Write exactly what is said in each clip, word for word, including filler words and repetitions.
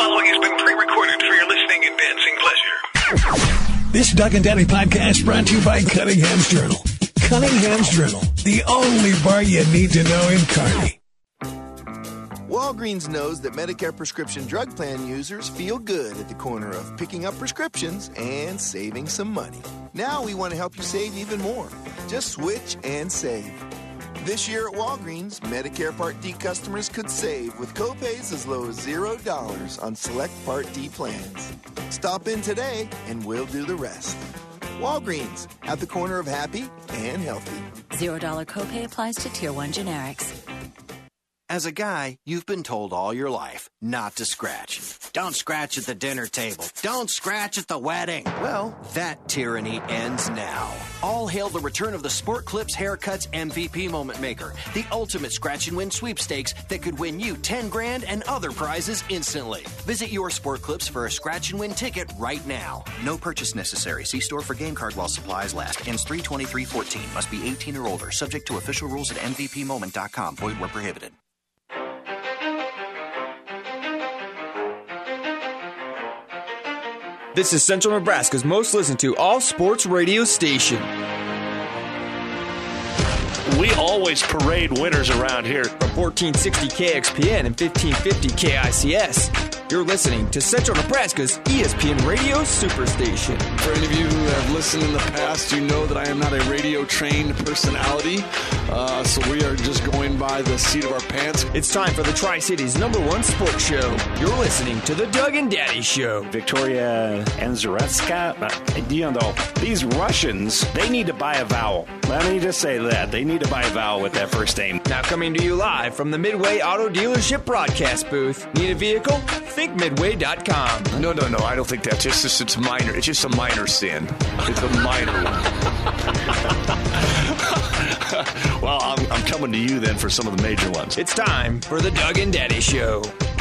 following has been pre-recorded for your listening and dancing pleasure. This Doug and Daddy podcast brought to you by Cunningham's Journal. Cunningham's Journal, the only bar you need to know in Kearney. Walgreens knows that Medicare prescription drug plan users feel good at the corner of picking up prescriptions and saving some money. Now we want to help you save even more. Just switch and save. This year at Walgreens, Medicare Part D customers could save with copays as low as zero dollars on select Part D plans. Stop in today and we'll do the rest. Walgreens, at the corner of happy and healthy. Zero dollar copay applies to Tier one generics. As a guy, you've been told all your life not to scratch. Don't scratch at the dinner table. Don't scratch at the wedding. Well, that tyranny ends now. All hail the return of the Sport Clips Haircuts M V P Moment Maker, the ultimate scratch and win sweepstakes that could win you ten grand and other prizes instantly. Visit your Sport Clips for a scratch and win ticket right now. No purchase necessary. See store for game card while supplies last. Ends three twenty-three fourteen. Must be eighteen or older. Subject to official rules at M V P moment dot com. Void where prohibited. This is Central Nebraska's most listened to all sports radio station. We always parade winners around here. From fourteen sixty K X P N and fifteen fifty K I C S, you're listening to Central Nebraska's E S P N Radio Superstation. For any of you who have listened in the past, you know that I am not a radio-trained personality, uh, so we are just going by the seat of our pants. It's time for the Tri-Cities' number one sports show. You're listening to the Doug and Daddy Show. Victoria Azaretska, you know, these Russians, they need to buy a vowel. Let me just say that. They need to buy a vowel with that first name. Now coming to you live from the Midway Auto Dealership broadcast booth. Need a vehicle? think midway dot com. No, no, no. I don't think that's just, just it's minor. It's just a minor sin. It's a minor one. Well, I'm, I'm coming to you then for some of the major ones. It's time for the Doug and Daddy Show.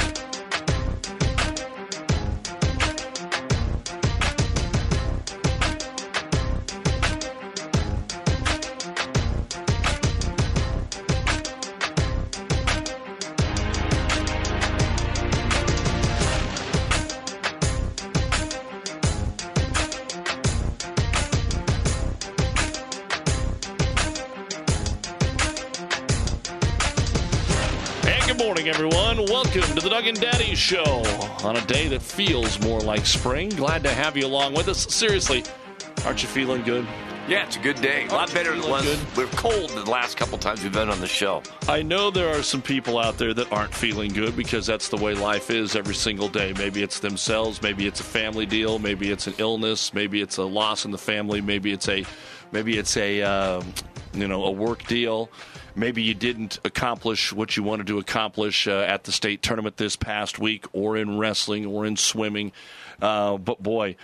Everyone, welcome to the Doug and Daddy Show on a day that feels more like spring. Glad to have you along with us. Seriously, aren't you feeling good? Yeah, it's a good day. A lot better than it was. We're cold the last couple times we've been on the show. I know there are some people out there that aren't feeling good because that's the way life is every single day. Maybe it's themselves, maybe it's a family deal, maybe it's an illness, maybe it's a loss in the family, maybe it's a, maybe it's a, um, you know, a work deal. Maybe you didn't accomplish what you wanted to accomplish uh, at the state tournament this past week, or in wrestling, or in swimming. Uh, but, boy,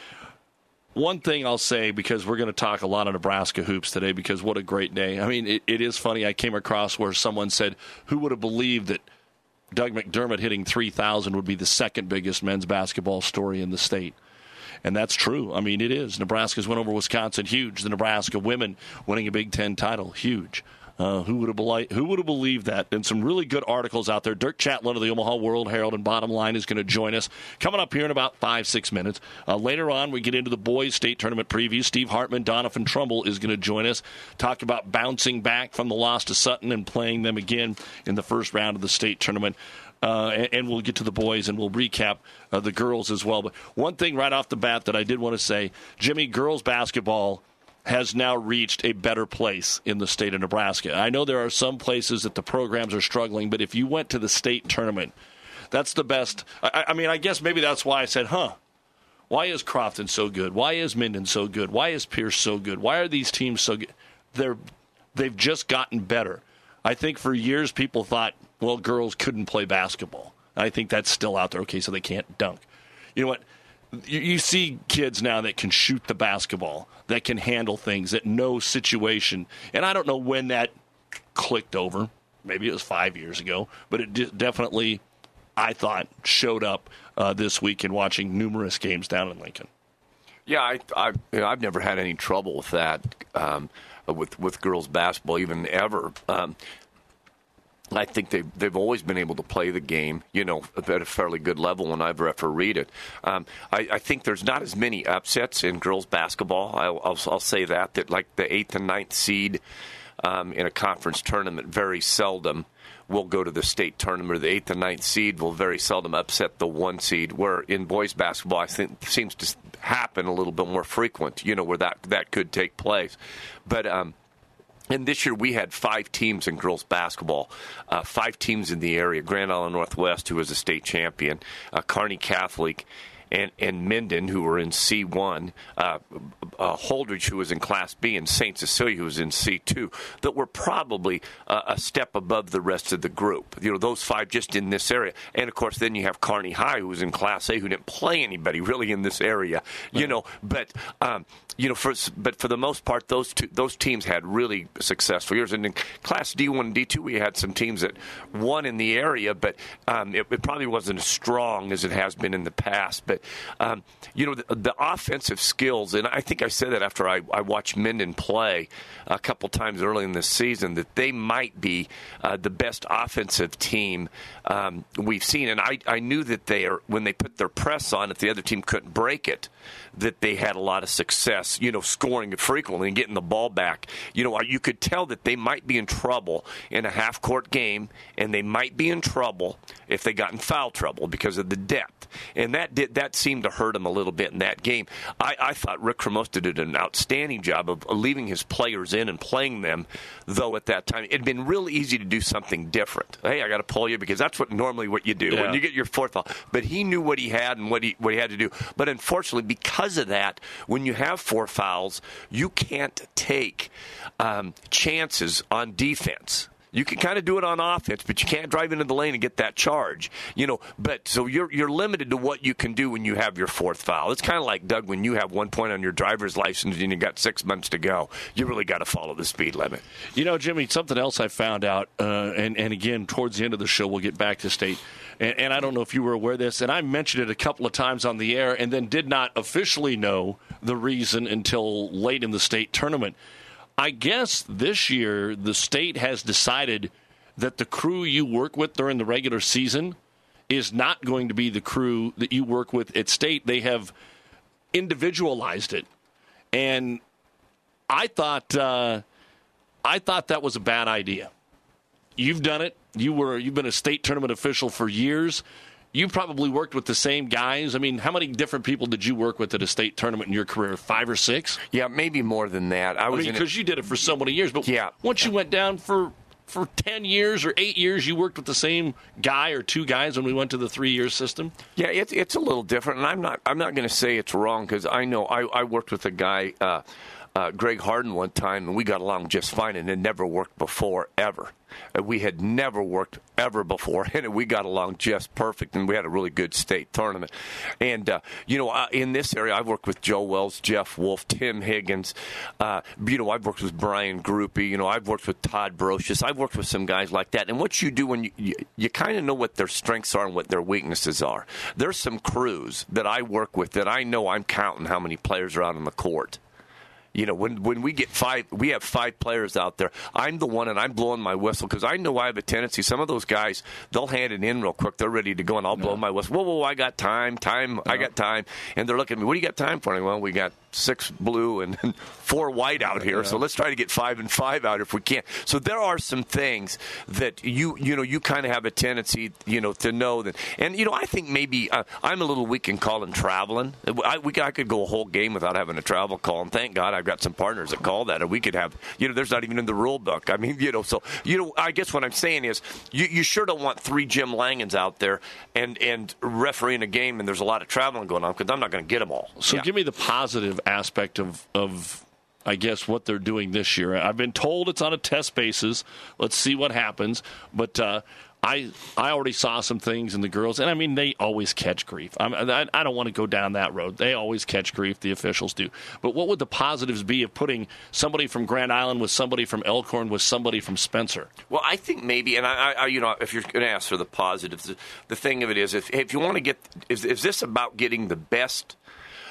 one thing I'll say, because we're going to talk a lot of Nebraska hoops today, because what a great day. I mean, it, it is funny. I came across where someone said, who would have believed that Doug McDermott hitting three thousand would be the second biggest men's basketball story in the state? And that's true. I mean, it is. Nebraska's win over Wisconsin, huge. The Nebraska women winning a Big Ten title, huge. Uh, who would have believed, who would have believed that? And some really good articles out there. Dirk Chatlin of the Omaha World Herald and Bottom Line is going to join us coming up here in about five, six minutes. Uh, later on, we get into the boys' state tournament preview. Steve Hartman, Donovan Trumbull is going to join us, talk about bouncing back from the loss to Sutton and playing them again in the first round of the state tournament. Uh, and, and we'll get to the boys, and we'll recap uh, the girls as well. But one thing right off the bat that I did want to say, Jimmy, girls basketball has now reached a better place in the state of Nebraska. I know there are some places that the programs are struggling, but if you went to the state tournament, that's the best. I, I mean, I guess maybe that's why I said, huh, why is Crofton so good? Why is Minden so good? Why is Pierce so good? Why are these teams so good? They're, they've just gotten better. I think for years people thought, well, girls couldn't play basketball. I think that's still out there. Okay, so they can't dunk. You know what? You, you see kids now that can shoot the basketball, that can handle things, that know situation. And I don't know when that clicked over. Maybe it was five years ago. But it d- definitely, I thought, showed up uh, this week in watching numerous games down in Lincoln. Yeah, I, I, you know, I've never had any trouble with that, um, with, with girls basketball, even ever. Um, I think they've, they've always been able to play the game, you know, at a fairly good level when I've refereed it. Um, I, I think there's not as many upsets in girls basketball. I'll, I'll, I'll say that, that like the eighth and ninth seed um, in a conference tournament very seldom will go to the state tournament, or the eighth and ninth seed will very seldom upset the one seed, where in boys basketball I think seems to happen a little bit more frequent, you know, where that, that could take place. But um And this year we had five teams in girls basketball, uh, five teams in the area. Grand Island Northwest, who was a state champion, uh, Kearney Catholic, and, and Minden, who were in C one, uh, uh, Holdridge, who was in Class B, and Saint Cecilia, who was in C two, that were probably uh, a step above the rest of the group. You know, those five just in this area. And, of course, then you have Kearney High, who was in Class A, who didn't play anybody really in this area. You know, but... Um, You know, for, but for the most part, those two, those teams had really successful years. And in Class D one and D two, we had some teams that won in the area, but um, it, it probably wasn't as strong as it has been in the past. But, um, you know, the, the offensive skills, and I think I said that after I, I watched Minden play a couple times early in this season, that they might be uh, the best offensive team um, we've seen. And I, I knew that they are, when they put their press on, if the other team couldn't break it, that they had a lot of success, you know, scoring frequently and getting the ball back. You know, you could tell that they might be in trouble in a half-court game, and they might be in trouble if they got in foul trouble because of the depth. And that did that seemed to hurt them a little bit in that game. I, I thought Rick Cremosta did an outstanding job of leaving his players in and playing them, though at that time. It had been real easy to do something different. Hey, I got to pull you because that's what normally what you do yeah. when you get your fourth foul. But he knew what he had and what he, what he had to do. But unfortunately, because of that, when you have four fouls, you can't take um, chances on defense. You can kind of do it on offense, but you can't drive into the lane and get that charge. You know, but so you're you're limited to what you can do when you have your fourth foul. It's kind of like, Doug, when you have one point on your driver's license and you got six months to go, you really got to follow the speed limit. You know, Jimmy, something else I found out, uh, and, and again, towards the end of the show, we'll get back to state, and, and I don't know if you were aware of this, and I mentioned it a couple of times on the air and then did not officially know the reason until late in the state tournament. I guess this year the state has decided that the crew you work with during the regular season is not going to be the crew that you work with at state. They have individualized it. And I thought uh, I thought that was a bad idea. You've done it. You were you've been a state tournament official for years. You probably worked with the same guys. I mean, how many different people did you work with at a state tournament in your career? Five or six? Yeah, maybe more than that. I, I was mean, because you did it for so many years. But yeah. once you went down for for ten years or eight years, you worked with the same guy or two guys when we went to the three-year system? Yeah, it's it's a little different, and I'm not I'm not going to say it's wrong because I know I, I worked with a guy, uh, uh, Greg Harden, one time, and we got along just fine, and it never worked before ever. Uh, we had never worked ever before, and we got along just perfect, and we had a really good state tournament. And, uh, you know, uh, in this area, I've worked with Joe Wells, Jeff Wolf, Tim Higgins. Uh, you know, I've worked with Brian Groupie. You know, I've worked with Todd Brocious. I've worked with some guys like that. And what you do when you, you, you kind of know what their strengths are and what their weaknesses are. There's some crews that I work with that I know I'm counting how many players are out on the court. You know, when when we get five, we have five players out there. I'm the one, and I'm blowing my whistle because I know I have a tendency. Some of those guys, they'll hand it in real quick. They're ready to go, and I'll no. blow my whistle. Whoa, whoa, I got time, time, no. I got time. And they're looking at me, what do you got time for? And well, we got six blue and four white out here, yeah. so let's try to get five and five out if we can. So there are some things that you you know you kind of have a tendency you know to know that. And you know, I think maybe uh, I'm a little weak in calling traveling. I we I could go a whole game without having a travel call, and thank God I've got some partners that call that, and we could have you know there's not even in the rule book. I mean you know so you know I guess what I'm saying is you you sure don't want three Jim Langens out there and and refereeing a game and there's a lot of traveling going on because I'm not going to get them all. So yeah. give me the positive aspect of, of, I guess, what they're doing this year. I've been told it's on a test basis. Let's see what happens. But uh, I I already saw some things in the girls, and I mean, they always catch grief. I'm, I, I don't want to go down that road. They always catch grief, the officials do. But what would the positives be of putting somebody from Grand Island with somebody from Elkhorn with somebody from Spencer? Well, I think maybe, and I, I you know, if you're going to ask for the positives, the, the thing of it is, if if you want to get, is, is this about getting the best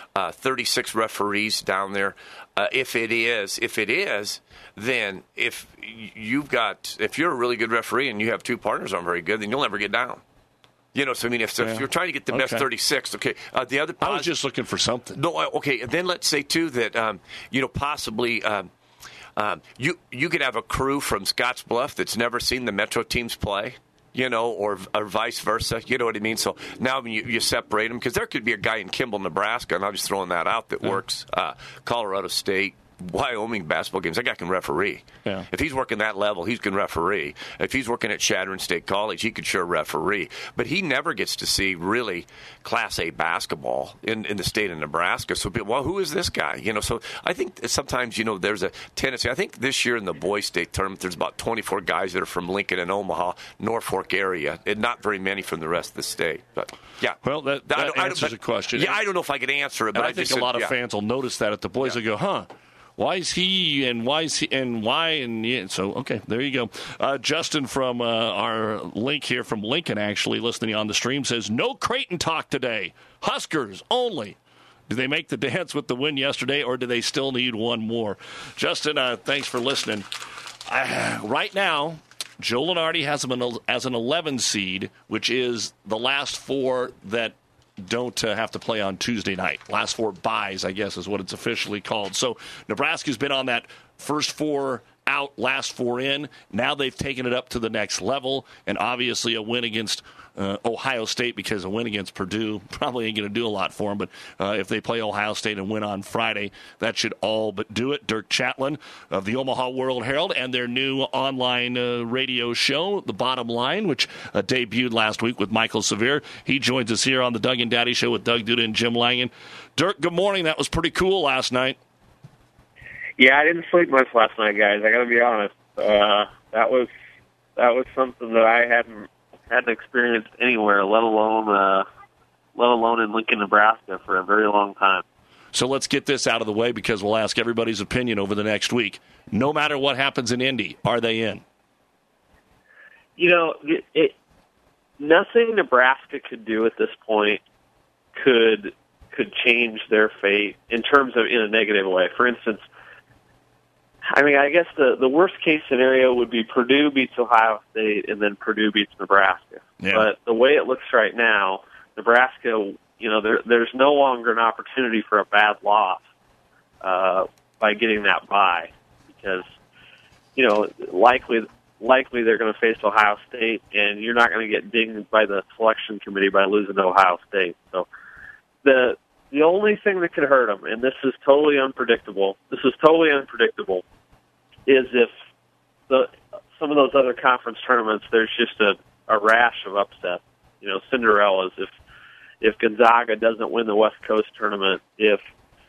uh, thirty-six referees down there. Uh, if it is, if it is, then if you've got, if you're a really good referee and you have two partners aren't very good, then you'll never get down. You know, so I mean, if, so Yeah. if you're trying to get the Okay. best thirty-six, okay. Uh, the other, I was just looking for something. no, uh, okay. And then let's say too that um, you know possibly. Um, Um, you you could have a crew from Scottsbluff that's never seen the Metro teams play, you know, or or vice versa. You know what I mean? So now you, you separate them because there could be a guy in Kimball, Nebraska, and I'm just throwing that out that Yeah. works uh, Colorado State, Wyoming basketball games. That guy can referee. Yeah. If he's working that level, he can referee. If he's working at Chadron State College, he could sure referee. But he never gets to see really Class A basketball in, in the state of Nebraska. So, people, well, who is this guy? You know, so I think sometimes, you know, there's a tendency. I think this year in the boys' state tournament, there's about twenty-four guys that are from Lincoln and Omaha, Norfolk area, and not very many from the rest of the state. But yeah, Well, that, I that don't- I don't- answers but- a question. Yeah, I don't know if I could answer it, but And I, I think just a lot said, of yeah. fans will notice that at the boys. Yeah. They go, huh? Why is he and why is he and why and yeah. So okay, there you go. Uh, Justin from uh, our link here from Lincoln, actually listening on the stream, says no Creighton talk today. Huskers only. Do they make the dance with the win yesterday, or do they still need one more? Justin, uh, thanks for listening. Uh, right now, Joe Lunardi has them as an eleven seed, which is the last four that don't uh, have to play on Tuesday night. Last four buys, I guess, is what it's officially called. So Nebraska's been on that first four out, last four in. Now they've taken it up to the next level, and obviously a win against uh, Ohio State, because a win against Purdue probably ain't going to do a lot for them. But uh, if they play Ohio State and win on Friday, that should all but do it. Dirk Chatlin of the Omaha World Herald and their new online uh, radio show, The Bottom Line, which uh, debuted last week with Michael Severe. He joins us here on the Doug and Daddy Show with Doug Duda and Jim Langen. Dirk, good morning. That was pretty cool last night. Yeah, I didn't sleep much last night, guys. I got to be honest. Uh, that was that was something that I hadn't hadn't experienced anywhere, let alone uh, let alone in Lincoln, Nebraska, for a very long time. So let's get this out of the way, because we'll ask everybody's opinion over the next week. No matter what happens in Indy, are they in? You know, it, it nothing Nebraska could do at this point could could change their fate in terms of in a negative way. For instance, I mean, I guess the, the worst case scenario would be Purdue beats Ohio State and then Purdue beats Nebraska. Yeah. But the way it looks right now, Nebraska, you know, there, there's no longer an opportunity for a bad loss uh, by getting that bye, because, you know, likely likely they're going to face Ohio State, and you're not going to get dinged by the selection committee by losing to Ohio State. So the the only thing that could hurt them, and this is totally unpredictable, this is totally unpredictable, is if the some of those other conference tournaments, there's just a, a rash of upsets, you know, Cinderellas. If if Gonzaga doesn't win the West Coast tournament, if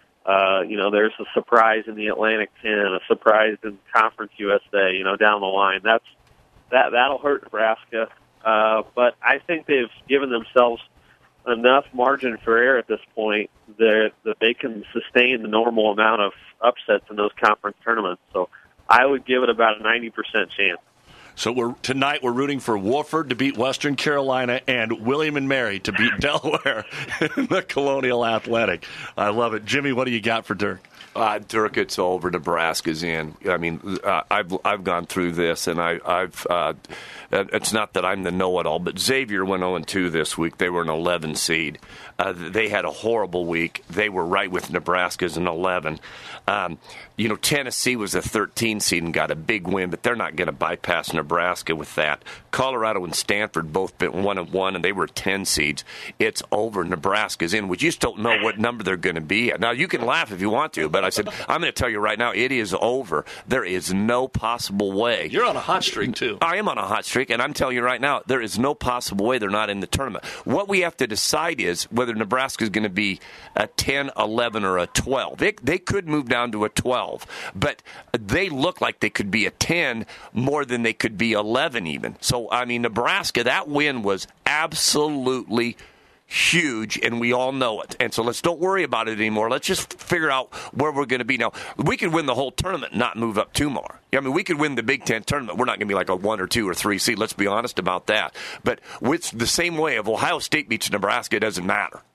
uh, you know, there's a surprise in the Atlantic ten, a surprise in Conference U S A, you know, down the line, that's that that'll hurt Nebraska. Uh, but I think they've given themselves enough margin for error at this point that that they can sustain the normal amount of upsets in those conference tournaments. So I would give it about a ninety percent chance. So we're tonight we're rooting for Wofford to beat Western Carolina and William and Mary to beat Delaware in the Colonial Athletic. I love it. Jimmy, what do you got for Dirk? Uh, Dirk, it's over. Nebraska's in. I mean, uh, I've I've gone through this, and I, I've. Uh, it's not that I'm the know-it-all, but Xavier went oh and two this week. They were an eleven seed. Uh, they had a horrible week. They were right with Nebraska as an eleven. Um, you know, Tennessee was a thirteen seed and got a big win, but they're not going to bypass Nebraska with that. Colorado and Stanford both been one and one, and they were ten seeds. It's over. Nebraska's in. We just don't know what number they're going to be at. Now, you can laugh if you want to, but I said, I'm going to tell you right now, it is over. There is no possible way. You're on a hot streak, too. I am on a hot streak, and I'm telling you right now, there is no possible way they're not in the tournament. What we have to decide is whether Nebraska is going to be a ten, eleven, or a twelve. They, they could move down to a twelve, but they look like they could be a ten more than they could be eleven even. So, I mean, Nebraska, that win was absolutely huge, and we all know it. And so let's don't worry about it anymore. Let's just figure out where we're going to be. Now, we could win the whole tournament and not move up two more. I mean, we could win the Big Ten tournament. We're not going to be like a one or two or three seed. Let's be honest about that. But with the same way, if Ohio State beats Nebraska, it doesn't matter.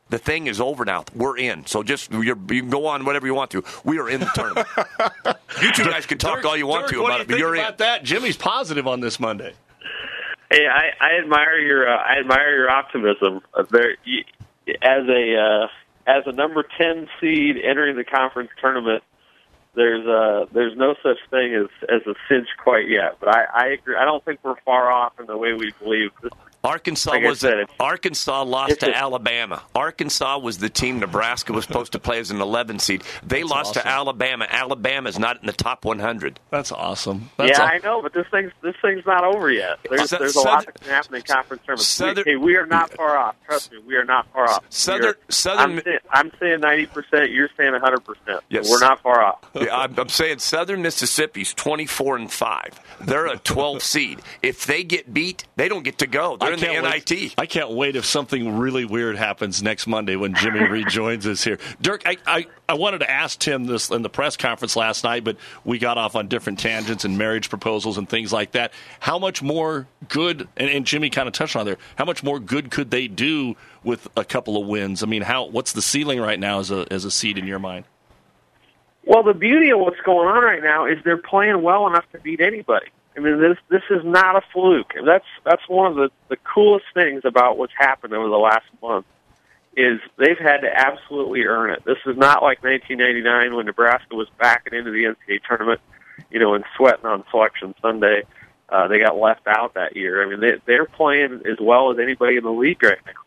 The thing is over now. We're in. So just you're, you can go on whatever you want to. We are in the tournament. You two guys can talk Dirk, all you want Dirk, to what about do you it, but think you're about in. that? Jimmy's positive on this Monday. Hey, I, I admire your uh, I admire your optimism. Uh, there, you, as a uh, as a number ten seed entering the conference tournament, there's uh, there's no such thing as, as a cinch quite yet. But I, I agree. I don't think we're far off in the way we believe. This, Arkansas like was said, a, Arkansas lost to Alabama. Arkansas was the team Nebraska was supposed to play as an eleven seed. They That's lost awesome. to Alabama. Alabama's not in the top one hundred. That's awesome. That's yeah, aw- I know, but this thing's this thing's not over yet. There's Sou- there's a lot Southern- that can happen in conference tournaments. Southern- we, hey, we are not far off. Trust me, we are not far off. Southern- We are- Southern- I'm saying, I'm saying ninety percent. You're saying one hundred percent. Yes. We're not far off. Yeah, I'm, I'm saying Southern Mississippi's twenty-four and five. They're a twelve seed. If they get beat, they don't get to go. They're I in the can't N I wait- T. I can't wait if something really weird happens next Monday when Jimmy rejoins us here. Dirk, I, I, I wanted to ask Tim this in the press conference last night, but we got off on different tangents and marriage proposals and things like that. How much more good, and, and Jimmy kind of touched on there, how much more good could they do with a couple of wins? I mean, how what's the ceiling right now as a as a seed in your mind? Well, the beauty of what's going on right now is they're playing well enough to beat anybody. I mean, this this is not a fluke. And that's that's one of the, the coolest things about what's happened over the last month is they've had to absolutely earn it. This is not like nineteen ninety-nine when Nebraska was backing into the N C double A tournament, you know, and sweating on Selection Sunday. Uh, they got left out that year. I mean, they, they're playing as well as anybody in the league right now.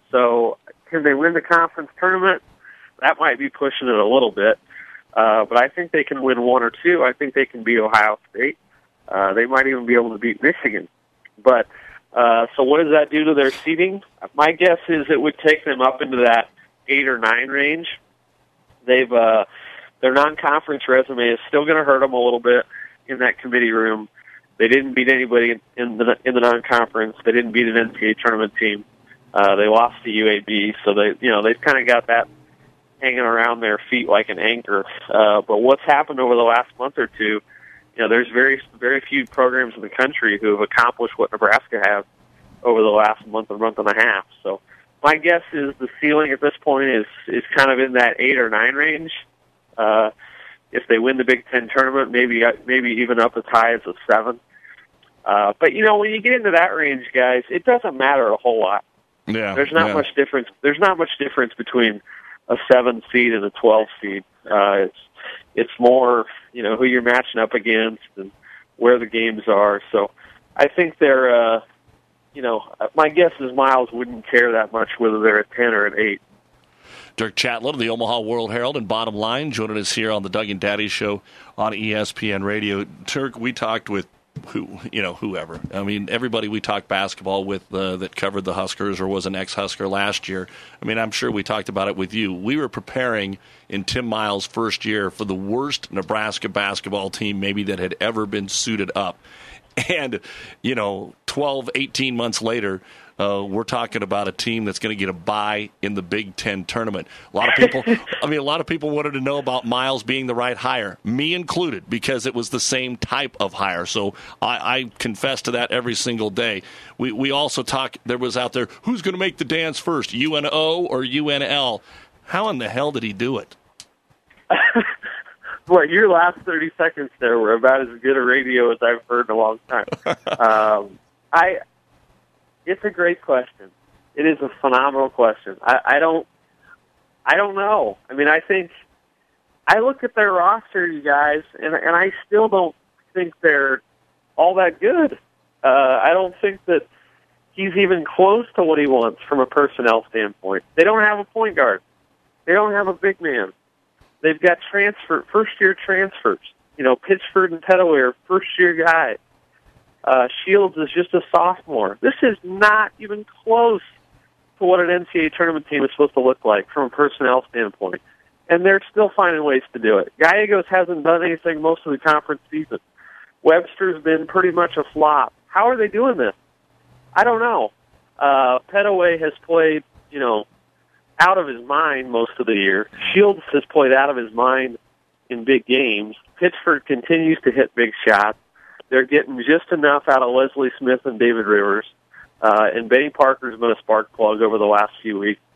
So can they win the conference tournament? That might be pushing it a little bit. Uh, but I think they can win one or two. I think they can beat Ohio State. Uh, they might even be able to beat Michigan. But uh, so what does that do to their seeding? My guess is it would take them up into that eight or nine range. They've uh, their non-conference resume is still going to hurt them a little bit in that committee room. They didn't beat anybody in, in the in the non-conference. They didn't beat an N C double A tournament team. Uh, they lost to U A B, so they you know they've kind of got that hanging around their feet like an anchor. Uh, but what's happened over the last month or two? You know, there's very, very few programs in the country who have accomplished what Nebraska has over the last month or month and a half. So my guess is the ceiling at this point is, is kind of in that eight or nine range. Uh, if they win the Big Ten tournament, maybe, maybe even up as high as a seven. Uh, but you know, when you get into that range, guys, it doesn't matter a whole lot. Yeah. There's not yeah. much difference. There's not much difference between a seven seed and a twelve seed. Uh, it's, It's more, you know, who you're matching up against and where the games are. So I think they're, uh, you know, my guess is Miles wouldn't care that much whether they're at ten or at eight. Dirk Chatler of the Omaha World Herald and Bottom Line joining us here on the Doug and Daddy Show on E S P N Radio. Dirk, we talked with who, you know, whoever. I mean, everybody we talked basketball with uh, that covered the Huskers or was an ex-Husker last year. I mean, I'm sure we talked about it with you. We were preparing in Tim Miles' first year for the worst Nebraska basketball team maybe that had ever been suited up. And, you know, twelve, eighteen months later, uh, we're talking about a team that's going to get a bye in the Big Ten tournament. A lot of people, I mean, a lot of people wanted to know about Miles being the right hire, me included, because it was the same type of hire. So I, I confess to that every single day. We we also talk. There was out there, who's going to make the dance first, U N O or U N L? How in the hell did he do it? Boy, your last thirty seconds there were about as good a radio as I've heard in a long time. um, I, it's a great question. It is a phenomenal question. I, I don't, I don't know. I mean, I think I look at their roster, you guys, and and I still don't think they're all that good. Uh, I don't think that he's even close to what he wants from a personnel standpoint. They don't have a point guard. They don't have a big man. They've got transfer, first-year transfers. You know, Pittsford and Pettaway are first-year guys. Uh, Shields is just a sophomore. This is not even close to what an N C double A tournament team is supposed to look like from a personnel standpoint. And they're still finding ways to do it. Gallegos hasn't done anything most of the conference season. Webster's been pretty much a flop. How are they doing this? I don't know. Uh, Pettaway has played, you know, out of his mind most of the year. Shields has played out of his mind in big games. Pittsford continues to hit big shots. They're getting just enough out of Leslie Smith and David Rivers. Uh, and Benny Parker's been a spark plug over the last few weeks.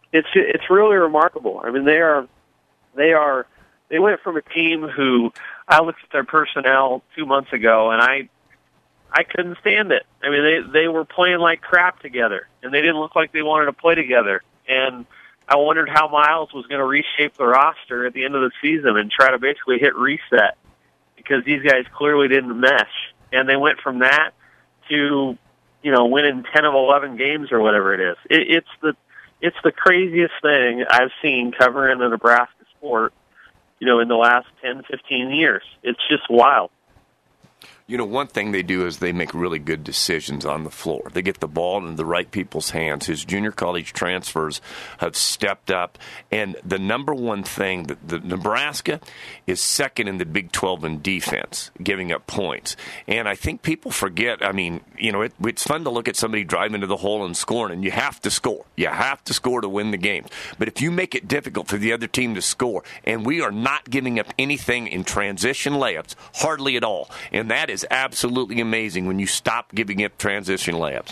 it's it's really remarkable. I mean, they are they are they went from a team who I looked at their personnel two months ago, and I I couldn't stand it. I mean, they they were playing like crap together, and they didn't look like they wanted to play together. And I wondered how Miles was going to reshape the roster at the end of the season and try to basically hit reset, because these guys clearly didn't mesh. And they went from that to, you know, winning ten of eleven games or whatever it is. It, it's the it's the craziest thing I've seen covering the Nebraska sport, you know, in the last ten, fifteen years. It's just wild. You know, one thing they do is they make really good decisions on the floor. They get the ball in the right people's hands. His junior college transfers have stepped up. And the number one thing, that the Nebraska is second in the Big twelve in defense, giving up points. And I think people forget, I mean, you know, it, it's fun to look at somebody drive into the hole and scoring, and you have to score. You have to score to win the games. But if you make it difficult for the other team to score, and we are not giving up anything in transition layups, hardly at all. And that is absolutely amazing when you stop giving up transition layups.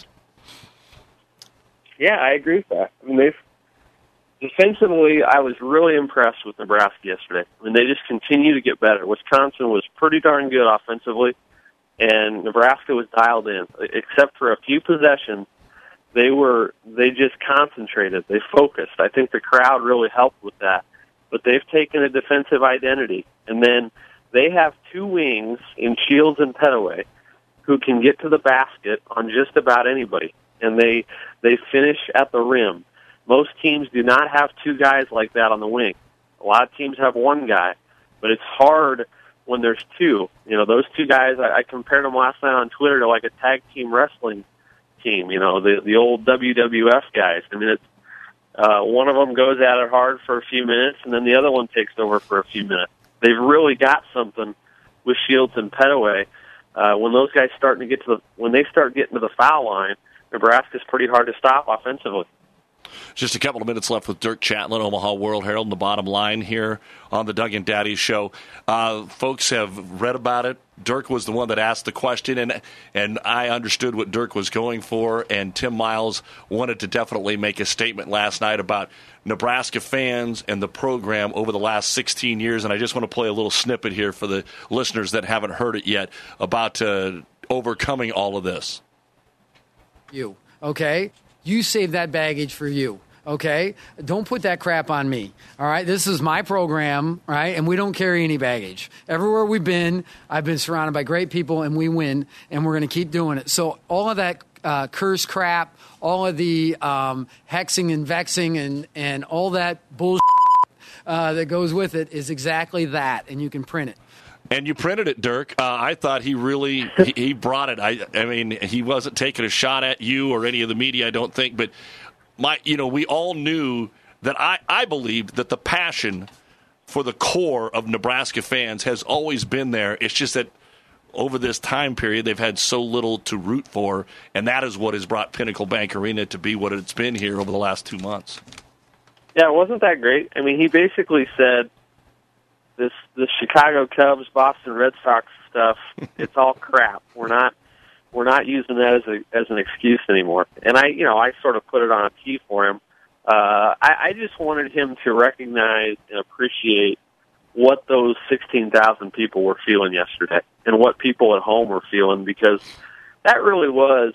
Yeah, I agree with that. I mean, they've defensively, I was really impressed with Nebraska yesterday. I mean, they just continue to get better. Wisconsin was pretty darn good offensively, and Nebraska was dialed in. Except for a few possessions, they were they just concentrated. They focused. I think the crowd really helped with that. But they've taken a defensive identity, and then they have two wings in Shields and Petaway who can get to the basket on just about anybody, and they they finish at the rim. Most teams do not have two guys like that on the wing. A lot of teams have one guy, but it's hard when there's two. You know, those two guys, I, I compared them last night on Twitter to like a tag team wrestling team, you know, the, the old W W F guys. I mean, it's, uh, one of them goes at it hard for a few minutes, and then the other one takes over for a few minutes. They've really got something with Shields and Petaway. Uh, when those guys start to get to the when they start getting to the foul line, Nebraska's pretty hard to stop offensively. Just a couple of minutes left with Dirk Chatelain, Omaha World Herald, and the bottom line here on the Doug and Daddy Show. Uh, folks have read about it. Dirk was the one that asked the question, and and I understood what Dirk was going for, and Tim Miles wanted to definitely make a statement last night about Nebraska fans and the program over the last sixteen years, and I just want to play a little snippet here for the listeners that haven't heard it yet about uh, overcoming all of this. You, okay? You save that baggage for you, okay? Don't put that crap on me, all right? This is my program, right? And we don't carry any baggage. Everywhere we've been, I've been surrounded by great people, and we win, and we're going to keep doing it. So all of that uh, curse crap, all of the um, hexing and vexing and, and all that bullshit uh, that goes with it is exactly that, and you can print it. And you printed it, Dirk. Uh, I thought he really he, he brought it. I, I mean, he wasn't taking a shot at you or any of the media, I don't think. But my, you know, we all knew that I, I believed that the passion for the core of Nebraska fans has always been there. It's just that over this time period, they've had so little to root for, and that is what has brought Pinnacle Bank Arena to be what it's been here over the last two months. Yeah, wasn't that great? I mean, he basically said, This this Chicago Cubs, Boston Red Sox stuff, it's all crap. We're not we're not using that as a as an excuse anymore. And I you know, I sort of put it on a tee for him. Uh I, I just wanted him to recognize and appreciate what those sixteen thousand people were feeling yesterday and what people at home were feeling, because that really was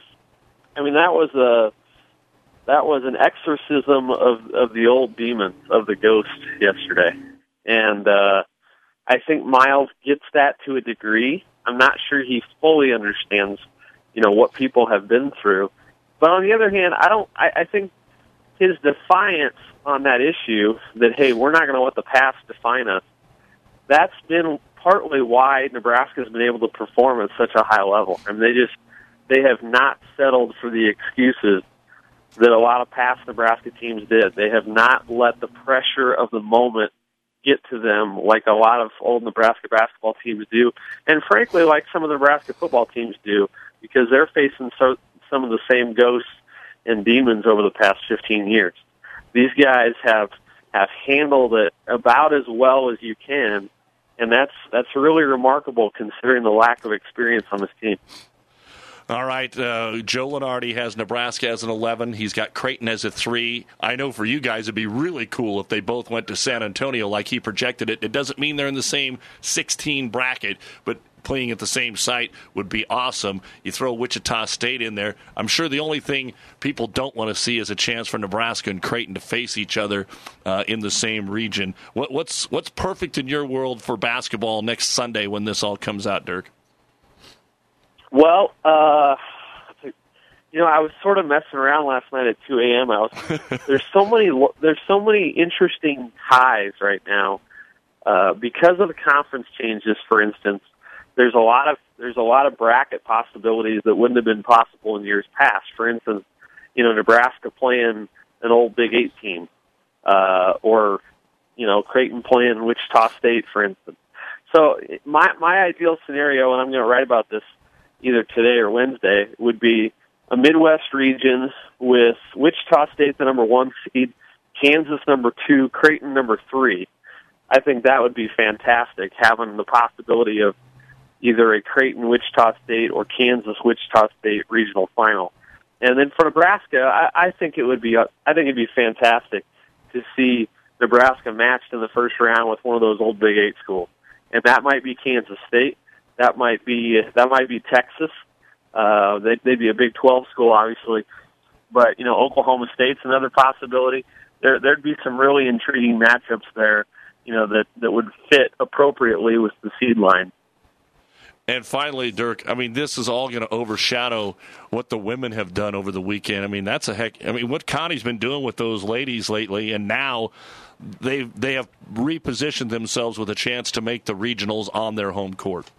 I mean, that was a that was an exorcism of, of the old demons, of the ghost yesterday. And uh I think Miles gets that to a degree. I'm not sure he fully understands, you know, what people have been through. But on the other hand, I don't. I, I think his defiance on that issue, that hey, we're not going to let the past define us, that's been partly why Nebraska's been able to perform at such a high level. I mean, they just they have not settled for the excuses that a lot of past Nebraska teams did. They have not let the pressure of the moment get to them like a lot of old Nebraska basketball teams do, and frankly, like some of the Nebraska football teams do, because they're facing so, some of the same ghosts and demons over the past fifteen years. These guys have have handled it about as well as you can, and that's that's really remarkable considering the lack of experience on this team. All right, uh, Joe Lunardi has Nebraska as an eleven. He's got Creighton as a three. I know for you guys it'd be really cool if they both went to San Antonio like he projected it. It doesn't mean they're in the same sixteen bracket, but playing at the same site would be awesome. You throw Wichita State in there. I'm sure the only thing people don't want to see is a chance for Nebraska and Creighton to face each other uh, in the same region. What, what's what's perfect in your world for basketball next Sunday when this all comes out, Dirk? Well, uh, you know, I was sort of messing around last night at two a.m. I was there's so many there's so many interesting ties right now uh, because of the conference changes. For instance, there's a lot of there's a lot of bracket possibilities that wouldn't have been possible in years past. For instance, you know, Nebraska playing an old Big Eight team, uh, or you know, Creighton playing Wichita State, for instance. So my my ideal scenario, and I'm going to write about this either today or Wednesday, would be a Midwest region with Wichita State the number one seed, Kansas number two, Creighton number three. I think that would be fantastic, having the possibility of either a Creighton Wichita State or Kansas Wichita State regional final. And then for Nebraska, I, I think it would be I think it'd be fantastic to see Nebraska matched in the first round with one of those old Big Eight schools, and that might be Kansas State. That might be that might be Texas. Uh, they'd, they'd be a Big twelve school, obviously, but you know Oklahoma State's another possibility. There, there'd be some really intriguing matchups there, you know, that, that would fit appropriately with the seed line. And finally, Dirk, I mean, this is all going to overshadow what the women have done over the weekend. I mean, that's a heck. I mean, what Connie's been doing with those ladies lately, and now they they have repositioned themselves with a chance to make the regionals on their home court.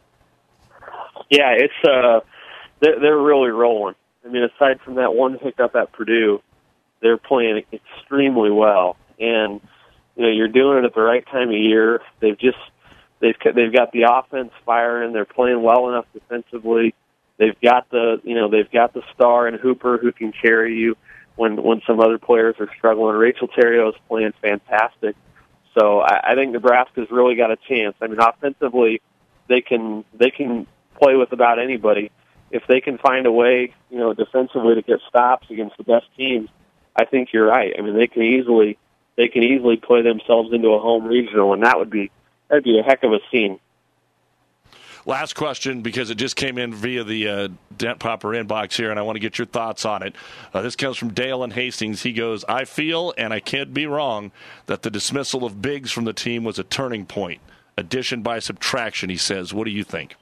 Yeah, it's uh, they're, they're really rolling. I mean, aside from that one hiccup at Purdue, they're playing extremely well, and you know, you're doing it at the right time of year. They've just they've they've got the offense firing. They're playing well enough defensively. They've got the you know they've got the star in Hooper who can carry you when when some other players are struggling. Rachel Theriot is playing fantastic. So I, I think Nebraska's really got a chance. I mean, offensively, they can they can. play with about anybody. If they can find a way, you know, defensively to get stops against the best teams, I think you're right. I mean, they can easily they can easily play themselves into a home regional, and that would be that'd be a heck of a scene. Last question, because it just came in via the uh, Dent Popper inbox here, and I want to get your thoughts on it. Uh, this comes from Dale in Hastings. He goes, I feel, and I can't be wrong, that the dismissal of Biggs from the team was a turning point. Addition by subtraction, he says. What do you think?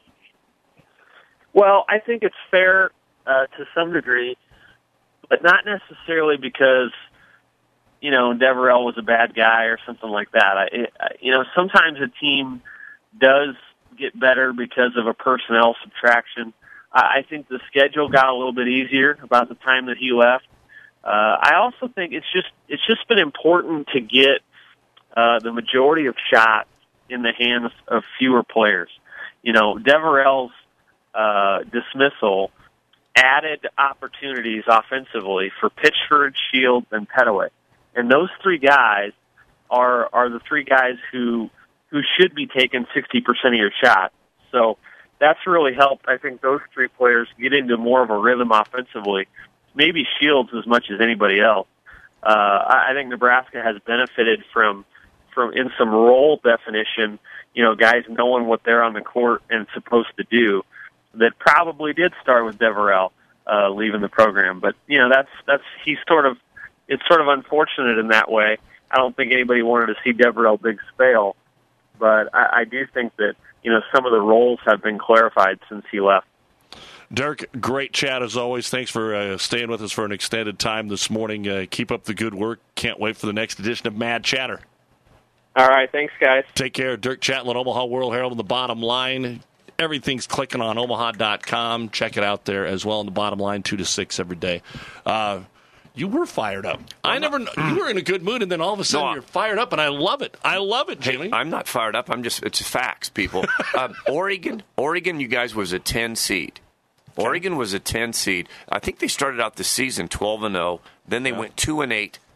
Well, I think it's fair uh, to some degree, but not necessarily because, you know, Deverell was a bad guy or something like that. I, I, you know, sometimes a team does get better because of a personnel subtraction. I, I think the schedule got a little bit easier about the time that he left. Uh, I also think it's just it's just been important to get uh, the majority of shots in the hands of fewer players. You know, Deverell's Uh, dismissal added opportunities offensively for Pitchford, Shields, and Petaway, and those three guys are are the three guys who who should be taking sixty percent of your shots. So that's really helped. I think those three players get into more of a rhythm offensively. Maybe Shields as much as anybody else. Uh, I, I think Nebraska has benefited from from in some role definition. You know, guys knowing what they're on the court and supposed to do. That probably did start with Deverell uh, leaving the program, but you know that's that's he's sort of it's sort of unfortunate in that way. I don't think anybody wanted to see Deverell Biggs fail, but I, I do think that you know some of the roles have been clarified since he left. Dirk, great chat as always. Thanks for uh, staying with us for an extended time this morning. Uh, keep up the good work. Can't wait for the next edition of Mad Chatter. All right, thanks, guys. Take care. Dirk Chatelain, Omaha World Herald on the bottom line. Everything's clicking on Omaha dot com. Check it out there as well on the bottom line, two to six every day. Uh, you were fired up. I never. You were in a good mood, and then all of a sudden no, you're fired up, and I love it. I love it, Jamie. Hey, I'm not fired up. I'm just. It's facts, people. um, Oregon, Oregon, you guys was a ten seed. Oregon was a ten seed. I think they started out the season twelve and zero. Then they yeah. went two and eight.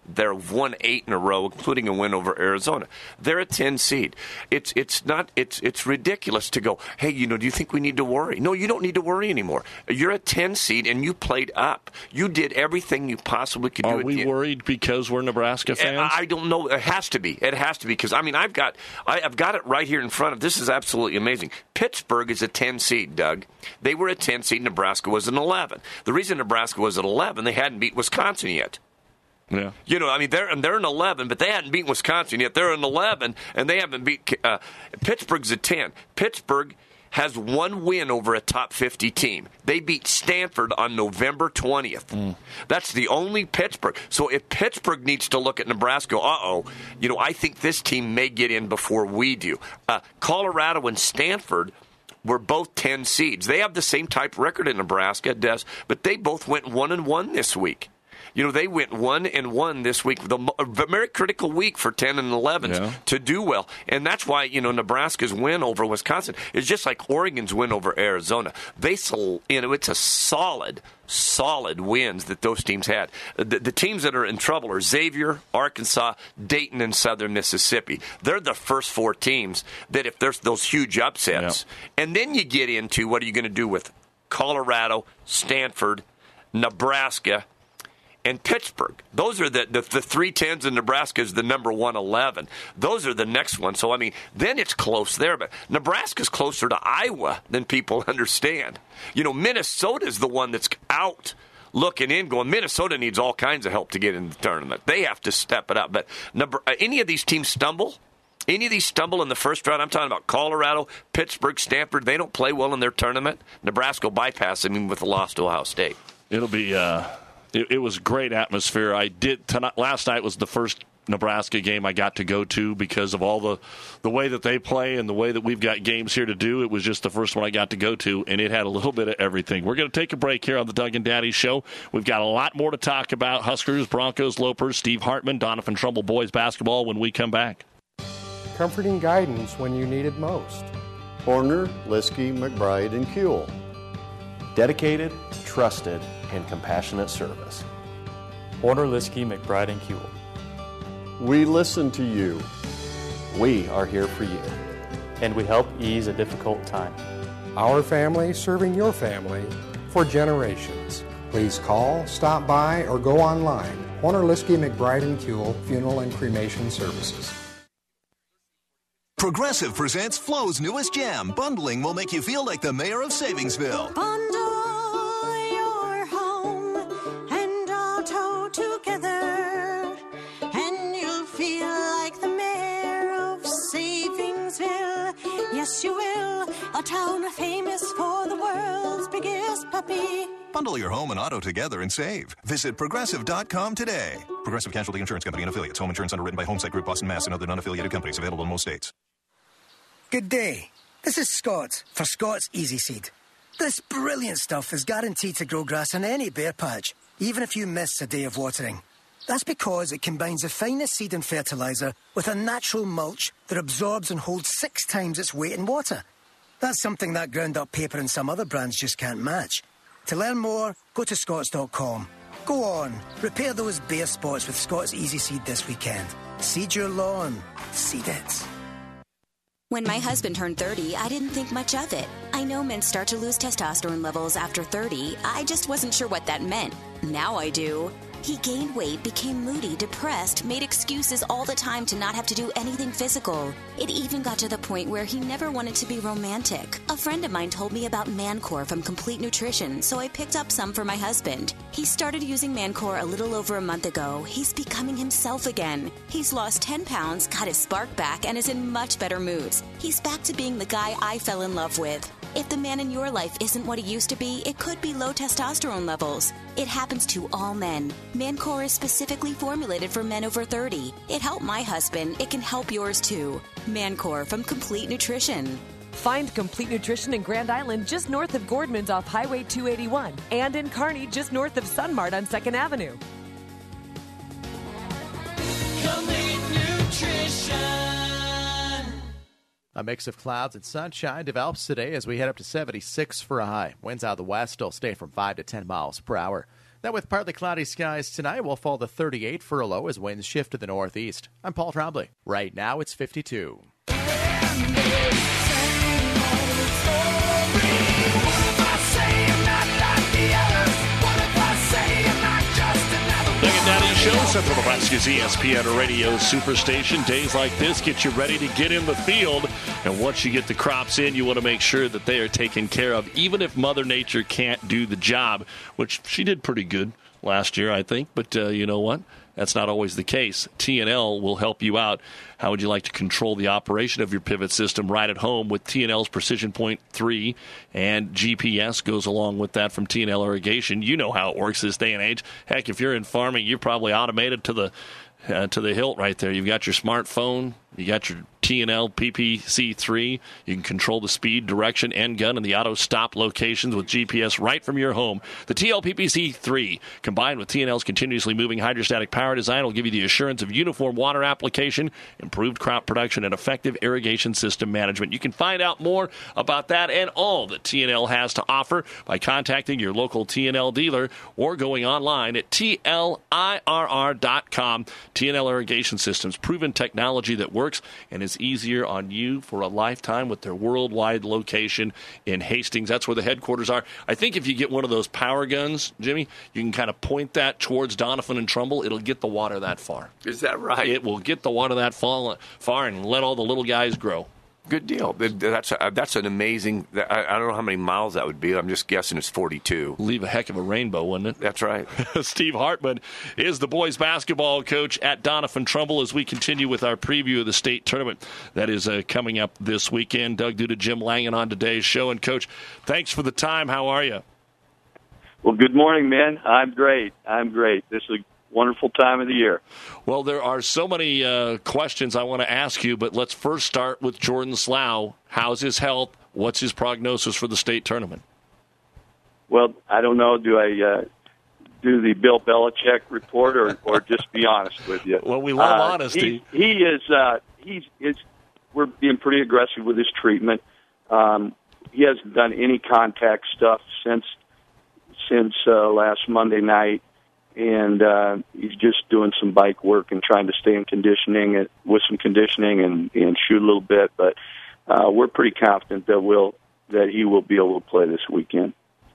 They've won eight in a row, including a win over Arizona. They're a ten seed. It's it's not it's it's ridiculous to go, hey, you know, do you think we need to worry? No, you don't need to worry anymore. You're a ten seed, and you played up. You did everything you possibly could do. Are we worried because we're Nebraska fans? I, I don't know. It has to be. It has to be because I mean I've got I, I've got it right here in front of. This is absolutely amazing. Pittsburgh is a ten seed, Doug. They were a ten seed. Nebraska was an eleven. The reason Nebraska was at eleven, they hadn't beat Wisconsin yet. Yeah. You know, I mean, they're they're an eleven, but they hadn't beaten Wisconsin yet. They're an eleven, and they haven't beat uh, Pittsburgh's a ten. Pittsburgh has one win over a top fifty team. They beat Stanford on November twentieth. Mm. That's the only Pittsburgh. So if Pittsburgh needs to look at Nebraska, uh-oh, you know, I think this team may get in before we do. Uh, Colorado and Stanford were both ten seeds. They have the same type record in Nebraska, Des, but they both went one and one this week. You know, they went one and one this week. The a very critical week for ten and elevens yeah. to do well, and that's why you know Nebraska's win over Wisconsin is just like Oregon's win over Arizona. They, you know, it's a solid, solid wins that those teams had. The, the teams that are in trouble are Xavier, Arkansas, Dayton, and Southern Mississippi. They're the first four teams that if there's those huge upsets, yeah. and then you get into what are you going to do with Colorado, Stanford, Nebraska, and Pittsburgh. Those are the, the, the three tens, and Nebraska is the number one eleven. Those are the next ones. So, I mean, then it's close there. But Nebraska's closer to Iowa than people understand. You know, Minnesota's the one that's out looking in going, Minnesota needs all kinds of help to get in the tournament. They have to step it up. But number, uh, any of these teams stumble, any of these stumble in the first round, I'm talking about Colorado, Pittsburgh, Stanford, they don't play well in their tournament, Nebraska will bypass them even with a loss to Ohio State. It'll be... Uh... It, it was great atmosphere. I did tonight. Last night was the first Nebraska game I got to go to because of all the the way that they play and the way that we've got games here to do. It was just the first one I got to go to, and it had a little bit of everything. We're going to take a break here on the Doug and Daddy Show. We've got a lot more to talk about: Huskers, Broncos, Lopers, Steve Hartman, Doniphan Trumbull boys basketball when we come back. Comforting guidance when you need it most. Horner, Liskey, McBride, and Kuehl. Dedicated, trusted, and compassionate service. Horner, Liskey, McBride, and Kuehl. We listen to you. We are here for you. And we help ease a difficult time. Our family serving your family for generations. Please call, stop by, or go online. Horner, Liskey, McBride, and Kuehl Funeral and Cremation Services. Progressive presents Flo's newest jam. Bundling will make you feel like the mayor of Savingsville. Bundle your home and auto together, and you'll feel like the mayor of Savingsville. Yes, you will. A town famous for the world's biggest puppy. Bundle your home and auto together and save. Visit Progressive dot com today. Progressive Casualty Insurance Company and Affiliates. Home insurance underwritten by Homesite Group, Boston, Mass. and other non-affiliated companies. Available in most states. Good day. This is Scott for Scott's Easy Seed. This brilliant stuff is guaranteed to grow grass in any bare patch, even if you miss a day of watering. That's because it combines the finest seed and fertilizer with a natural mulch that absorbs and holds six times its weight in water. That's something that ground-up paper and some other brands just can't match. To learn more, go to Scotts dot com. Go on, repair those bare spots with Scott's Easy Seed this weekend. Seed your lawn. Seed it. When my husband turned thirty, I didn't think much of it. I know men start to lose testosterone levels after thirty. I just wasn't sure what that meant. Now I do. He gained weight, became moody, depressed, made excuses all the time to not have to do anything physical. It even got to the point where he never wanted to be romantic. A friend of mine told me about Mancore from Complete Nutrition, so I picked up some for my husband. He started using Mancore a little over a month ago. He's becoming himself again. He's lost ten pounds, got his spark back, and is in much better moods. He's back to being the guy I fell in love with. If the man in your life isn't what he used to be, it could be low testosterone levels. It happens to all men. Mancore is specifically formulated for men over thirty. It helped my husband. It can help yours too. Mancore from Complete Nutrition. Find Complete Nutrition in Grand Island just north of Gordman's off Highway two eighty-one and in Kearney just north of Sunmart on second Avenue. Complete Nutrition. A mix of clouds and sunshine develops today as we head up to seventy-six for a high. Winds out of the west still stay from five to ten miles per hour. Then with partly cloudy skies tonight, we'll fall to thirty-eight for a low as winds shift to the northeast. I'm Paul Trombley. Right now, it's fifty-two. Show, Central Nebraska's E S P N Radio Superstation. Days like this get you ready to get in the field. And once you get the crops in, you want to make sure that they are taken care of, even if Mother Nature can't do the job, which she did pretty good last year, I think. But uh, you know what? That's not always the case. T N L will help you out. How would you like to control the operation of your pivot system right at home with T N L's Precision Point three, and G P S goes along with that from T N L Irrigation. You know how it works this day and age. Heck, if you're in farming, you're probably automated to the uh, to the hilt right there. You've got your smartphone. You got your T N L P P C three. You can control the speed, direction, end gun, and the auto stop locations with G P S right from your home. The T L P P C three, combined with T N L's continuously moving hydrostatic power design, will give you the assurance of uniform water application, improved crop production, and effective irrigation system management. You can find out more about that and all that T N L has to offer by contacting your local T N L dealer or going online at T L I R R dot com. T N L Irrigation Systems, proven technology that works and is easier on you for a lifetime with their worldwide location in Hastings. That's where the headquarters are. I think if you get one of those power guns, Jimmy, you can kind of point that towards Donovan and Trumbull. It'll get the water that far. Is that right? It will get the water that far and let all the little guys grow. Good deal. That's a, that's an amazing. I, I don't know how many miles that would be. I'm just guessing it's forty-two. Leave a heck of a rainbow, wouldn't it? That's right. Steve Hartman is the boys basketball coach at Donovan Trumbull as we continue with our preview of the state tournament that is uh, coming up this weekend. Doug Duda, Jim Langen on today's show. And Coach, thanks for the time. How are you? Well, good morning, man. I'm great. I'm great. This is a wonderful time of the year. Well, there are so many uh, questions I want to ask you, but let's first start with Jordan Slough. How's his health? What's his prognosis for the state tournament? Well, I don't know. Do I uh, do the Bill Belichick report or, or just be honest with you? Well, we love uh, honesty. He, he is. Uh, he's. Is, we're being pretty aggressive with his treatment. Um, he hasn't done any contact stuff since since uh, last Monday night. And uh, he's just doing some bike work and trying to stay in conditioning and, with some conditioning and, and shoot a little bit. But uh, we're pretty confident that we'll that he will be able to play this weekend.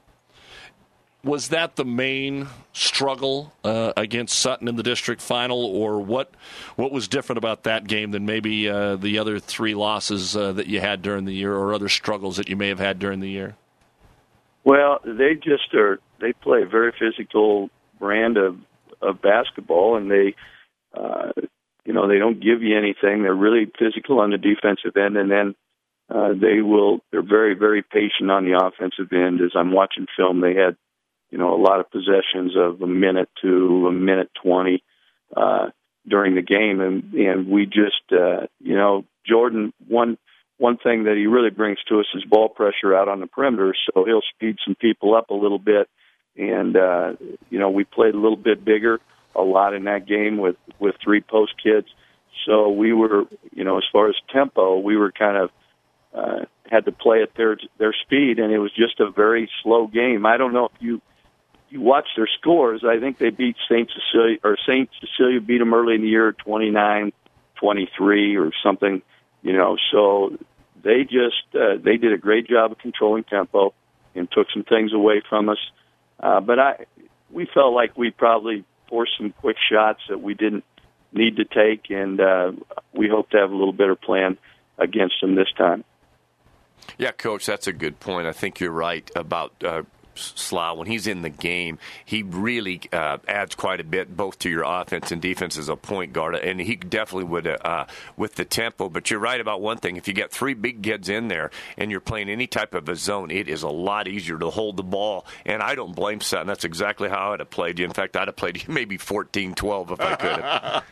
Was that the main struggle uh, against Sutton in the district final, or what? What was different about that game than maybe uh, the other three losses uh, that you had during the year, or other struggles that you may have had during the year? Well, they just are. They play a very physical brand of, of basketball, and they, uh, you know, they don't give you anything. They're really physical on the defensive end, and then uh, they will. They're very, very patient on the offensive end. As I'm watching film, they had, you know, a lot of possessions of a minute to a minute twenty uh, during the game, and and we just, uh, you know, Jordan. One one thing that he really brings to us is ball pressure out on the perimeter, so he'll speed some people up a little bit. And, uh, you know, we played a little bit bigger, a lot in that game with, with three post kids. So we were, you know, as far as tempo, we were kind of uh, had to play at their their speed, and it was just a very slow game. I don't know if you you watch their scores. I think they beat Saint Cecilia, or Saint Cecilia beat them early in the year, twenty-nine twenty-three or something, you know. So they just uh, they did a great job of controlling tempo and took some things away from us. Uh, but I, we felt like we probably forced some quick shots that we didn't need to take, and uh, we hope to have a little better plan against them this time. Yeah, Coach, that's a good point. I think you're right about uh, Slough. When he's in the game, he really uh, adds quite a bit, both to your offense and defense as a point guard, and he definitely would uh, with the tempo. But you're right about one thing. If you get three big kids in there and you're playing any type of a zone, it is a lot easier to hold the ball. And I don't blame Sutton. That's exactly how I'd have played you. In fact, I'd have played you maybe fourteen twelve if I could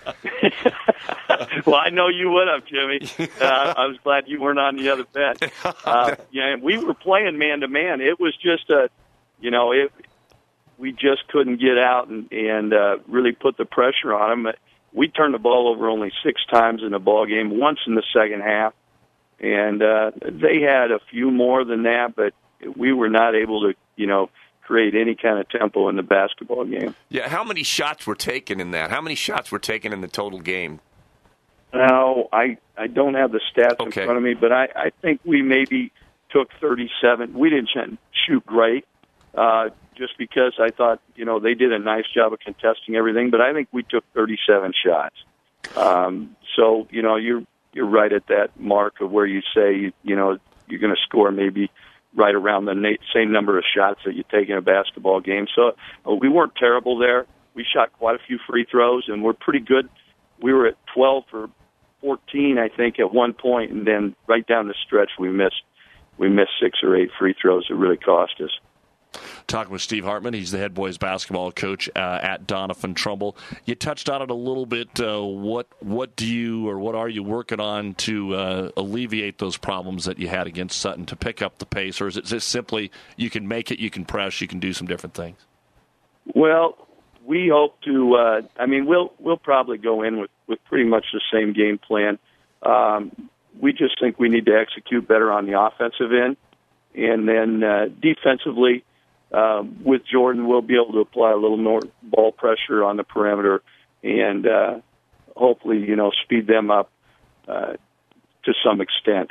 have. Well, I know you would have, Jimmy. Uh, I was glad you weren't on the other bench. Uh, yeah, we were playing man-to-man. It was just a You know, it, we just couldn't get out and, and uh, really put the pressure on them. We turned the ball over only six times in the ball game, once in the second half, and uh, they had a few more than that, but we were not able to, you know, create any kind of tempo in the basketball game. Yeah, how many shots were taken in that? How many shots were taken in the total game? Now, I, I don't have the stats Okay. in front of me, but I, I think we maybe took thirty-seven. We didn't sh- shoot great, uh, just because I thought, you know, they did a nice job of contesting everything, but I think we took thirty-seven shots. Um, so, you know, you're you're right at that mark of where you say, you, you know, you're going to score maybe right around the na- same number of shots that you take in a basketball game. So uh, we weren't terrible there. We shot quite a few free throws, and we're pretty good. We were at twelve for fourteen, I think, at one point, and then right down the stretch we missed we missed six or eight free throws that really cost us. Talking with Steve Hartman. He's the head boys basketball coach uh, at Donovan Trumbull. You touched on it a little bit. Uh, what what do you or what are you working on to uh, alleviate those problems that you had against Sutton, to pick up the pace? Or is it just simply you can make it, you can press, you can do some different things? Well, we hope to. Uh, I mean, we'll we'll probably go in with, with pretty much the same game plan. Um, we just think we need to execute better on the offensive end, and then uh, defensively, um, with Jordan, we'll be able to apply a little more ball pressure on the perimeter, and uh, hopefully, you know, speed them up uh, to some extent.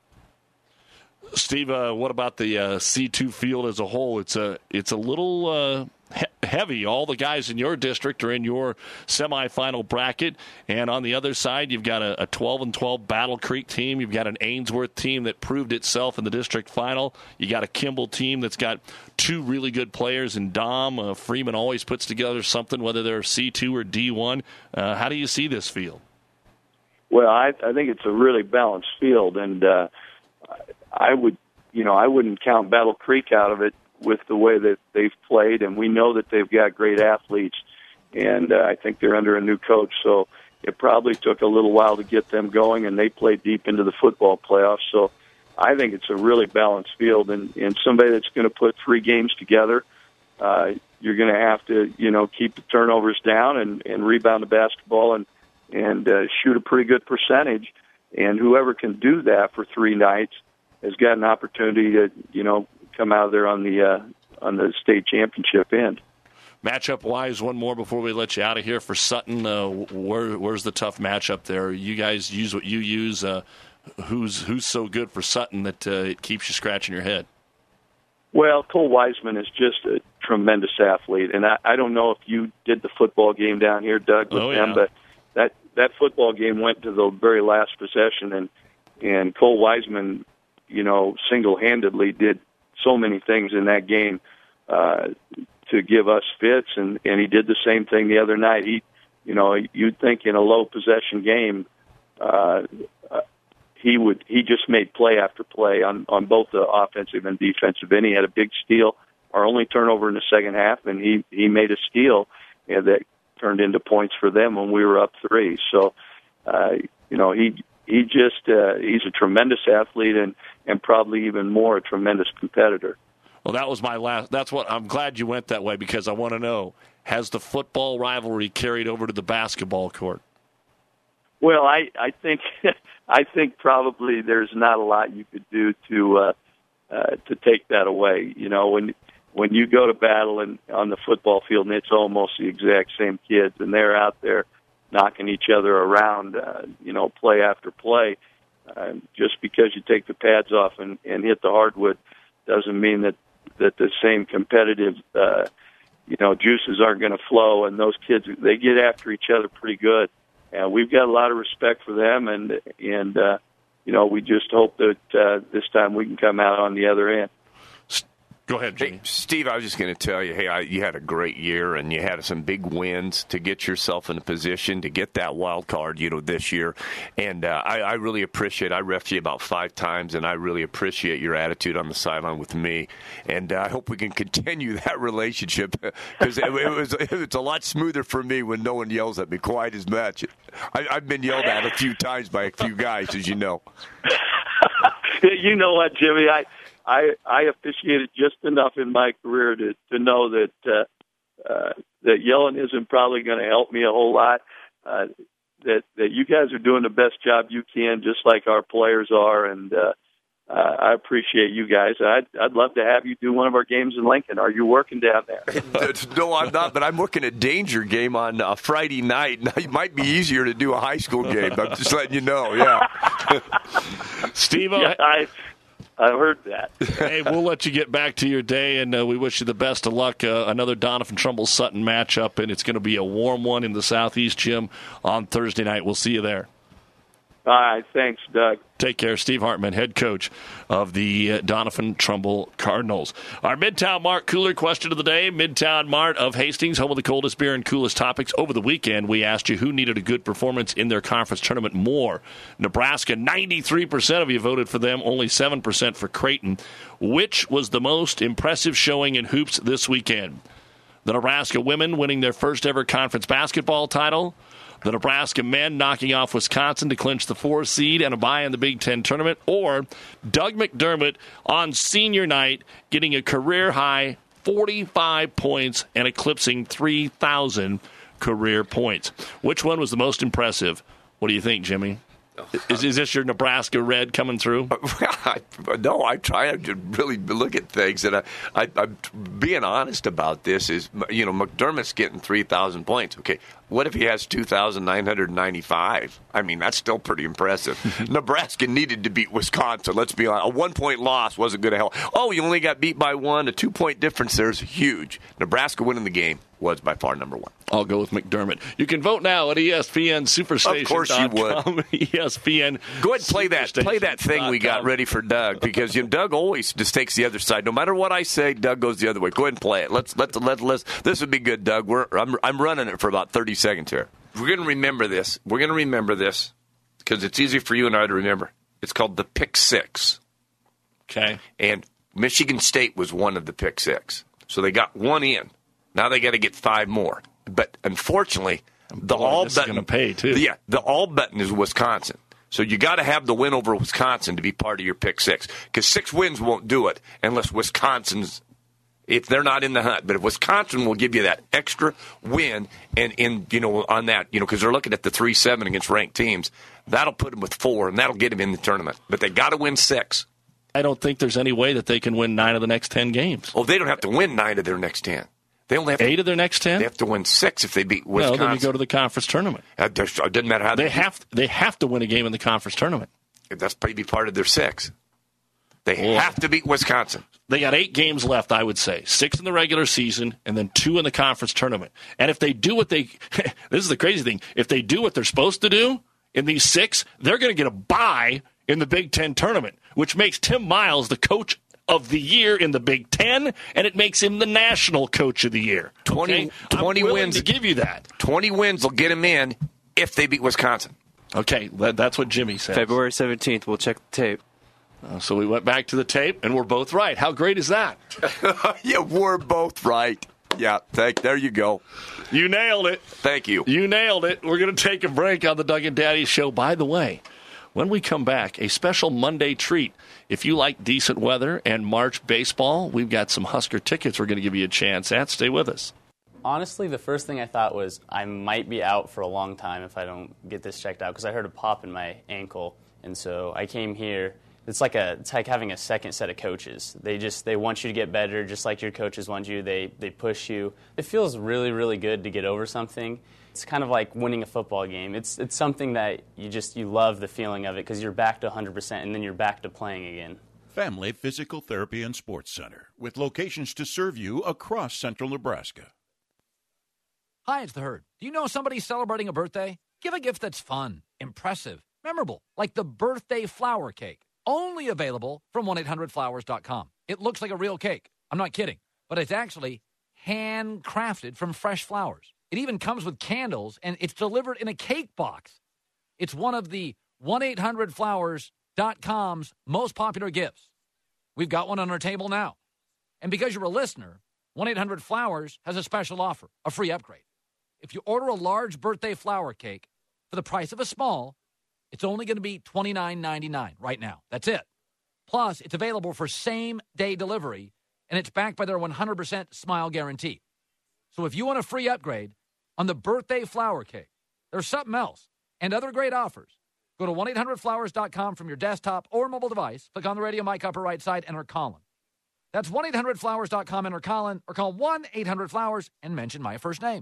Steve, uh, what about the uh, C two field as a whole? It's a it's a little uh, he- heavy. All the guys in your district are in your semifinal bracket, and on the other side, you've got a, a twelve and twelve Battle Creek team. You've got an Ainsworth team that proved itself in the district final. You got a Kimball team that's got two really good players in Dom. Uh, Freeman always puts together something, whether they're C two or D one. Uh, how do you see this field? Well, I, I think it's a really balanced field, and uh, I would, you know, I wouldn't count Battle Creek out of it with the way that they've played, and we know that they've got great athletes, and uh, I think they're under a new coach, so it probably took a little while to get them going, and they played deep into the football playoffs. So I think it's a really balanced field, and, and somebody that's going to put three games together, uh, you're going to have to, you know, keep the turnovers down and, and rebound the basketball and, and uh, shoot a pretty good percentage, and whoever can do that for three nights has got an opportunity to, you know, come out of there on the uh, on the state championship end. Matchup wise, one more before we let you out of here. For Sutton, uh, where, where's the tough matchup there? You guys use what you use. Uh, who's who's so good for Sutton that uh, it keeps you scratching your head? Well, Cole Wiseman is just a tremendous athlete, and I, I don't know if you did the football game down here, Doug, with oh, them, yeah. but that that football game went to the very last possession, and and Cole Wiseman, you know, single-handedly did so many things in that game uh, to give us fits, and, and he did the same thing the other night. He, you know, you'd think in a low-possession game, uh, uh, he would he just made play after play on, on both the offensive and defensive end. He had a big steal, our only turnover in the second half, and he, he made a steal and that turned into points for them when we were up three. So, uh, you know, he he just uh, he's a tremendous athlete and, and probably even more a tremendous competitor. Well, that was my last. That's what I'm glad you went that way, because I want to know, has the football rivalry carried over to the basketball court? Well, I I think I think probably there's not a lot you could do to uh, uh, to take that away. You know, when when you go to battle and on the football field, and it's almost the exact same kids, and they're out there knocking each other around, uh, you know, play after play. Uh, just because you take the pads off and, and hit the hardwood doesn't mean that, that the same competitive, uh, you know, juices aren't going to flow. And those kids, they get after each other pretty good. And we've got a lot of respect for them. And, and uh, you know, we just hope that uh, this time we can come out on the other end. Go ahead, Jimmy. Hey, Steve, I was just going to tell you, hey, I, you had a great year, and you had some big wins to get yourself in a position to get that wild card, you know, this year. And uh, I, I really appreciate it. I refed you about five times, and I really appreciate your attitude on the sideline with me. And uh, I hope we can continue that relationship, because it, it, was, it was a lot smoother for me when no one yells at me quite as much. I, I've been yelled at a few times by a few guys, as you know. You know what, Jimmy? I I, I officiated just enough in my career to, to know that uh, uh, that yelling isn't probably going to help me a whole lot. Uh, that that you guys are doing the best job you can, just like our players are, and uh, uh, I appreciate you guys. I'd, I'd love to have you do one of our games in Lincoln. Are you working down there? No, I'm not, but I'm working a danger game on uh, Friday night. It might be easier to do a high school game. I'm just letting you know, yeah. Steve, yeah, I, I heard that. Hey, we'll let you get back to your day, and uh, we wish you the best of luck. Uh, another Donovan Trumbull-Sutton matchup, and it's going to be a warm one in the Southeast Gym on Thursday night. We'll see you there. All right, thanks, Doug. Take care. Steve Hartman, head coach of the uh, Donovan Trumbull Cardinals. Our Midtown Mart Cooler question of the day. Midtown Mart of Hastings, home of the coldest beer and coolest topics. Over the weekend, we asked you who needed a good performance in their conference tournament more. Nebraska, ninety-three percent of you voted for them, only seven percent for Creighton. Which was the most impressive showing in hoops this weekend? The Nebraska women winning their first ever conference basketball title, the Nebraska men knocking off Wisconsin to clinch the four seed and a bye in the Big Ten tournament, or Doug McDermott on senior night getting a career-high forty-five points and eclipsing three thousand career points. Which one was the most impressive? What do you think, Jimmy? Is, is this your Nebraska red coming through? No, I try to really look at things, and I, I, I'm being honest about this. Is you know McDermott's getting three thousand points. Okay, what if he has two thousand nine hundred ninety-five? I mean, that's still pretty impressive. Nebraska needed to beat Wisconsin. Let's be honest. A one-point loss wasn't going to help. Oh, you only got beat by one. A two-point difference there is huge. Nebraska winning the game was by far number one. I'll go with McDermott. You can vote now at E S P N Superstation. Of course you would. E S P N. Go ahead and play that. Play that thing we got ready for Doug, because you know, Doug always just takes the other side. No matter what I say, Doug goes the other way. Go ahead and play it. Let's let let let's. This would be good, Doug. We're I'm I'm running it for about thirty seconds here. We're going to remember this. We're going to remember this because it's easy for you and I to remember. It's called the Pick Six. Okay. And Michigan State was one of the Pick Six, so they got one in. Now they got to get five more. But unfortunately, the Boy, all this button is gonna pay too. Yeah, the all button is Wisconsin. So you got to have the win over Wisconsin to be part of your pick six, because six wins won't do it unless Wisconsin's if they're not in the hunt. But if Wisconsin will give you that extra win and in you know on that you know because they're looking at the three seven against ranked teams, that'll put them with four and that'll get them in the tournament. But they got to win six. I don't think there's any way that they can win nine of the next ten games. Well, they don't have to win nine of their next ten. They only have eight to, of their next ten. They have to win six if they beat Wisconsin. No, then you go to the conference tournament. Uh, it doesn't matter how they, they have. They have to win a game in the conference tournament. That's maybe part of their six. They Well, have to beat Wisconsin. They got eight games left, I would say. Six in the regular season and then two in the conference tournament. And if they do what they – this is the crazy thing. If they do what they're supposed to do in these six, they're going to get a bye in the Big Ten tournament, which makes Tim Miles the coach of the year in the Big Ten, and it makes him the national coach of the year. twenty, Okay? twenty I'm willing wins to give you that. twenty wins will get them in if they beat Wisconsin. Okay, that, that's what Jimmy said. February seventeenth, we'll check the tape. Uh, so we went back to the tape, and we're both right. How great is that? Yeah, we're both right. Yeah, thank, there you go. You nailed it. Thank you. You nailed it. We're going to take a break on the Doug and Daddy Show. By the way, when we come back, a special Monday treat. If you like decent weather and March baseball, we've got some Husker tickets we're going to give you a chance at. Stay with us. Honestly, the first thing I thought was I might be out for a long time if I don't get this checked out, because I heard a pop in my ankle, and so I came here. It's like a it's like having a second set of coaches. They just they want you to get better, just like your coaches want you. They they push you. It feels really really good to get over something. It's kind of like winning a football game. It's it's something that you just you love the feeling of it, because you're back to one hundred percent and then you're back to playing again. Family Physical Therapy and Sports Center, with locations to serve you across central Nebraska. Hi, it's the Herd. Do you know somebody celebrating a birthday? Give a gift that's fun, impressive, memorable, like the birthday flower cake. Only available from one eight hundred flowers dot com. It looks like a real cake. I'm not kidding. But it's actually handcrafted from fresh flowers. It even comes with candles, and it's delivered in a cake box. It's one of the one eight hundred flowers dot com's most popular gifts. We've got one on our table now. And because you're a listener, one eight hundred flowers has a special offer, a free upgrade. If you order a large birthday flower cake for the price of a small, it's only going to be twenty-nine ninety-nine right now. That's it. Plus, it's available for same-day delivery, and it's backed by their one hundred percent smile guarantee. So if you want a free upgrade on the birthday flower cake, there's something else and other great offers. Go to one eight hundred flowers dot com from your desktop or mobile device. Click on the radio mic upper right side, enter Colin. That's one eight hundred flowers dot com, enter Colin, or call one eight hundred flowers and mention my first name.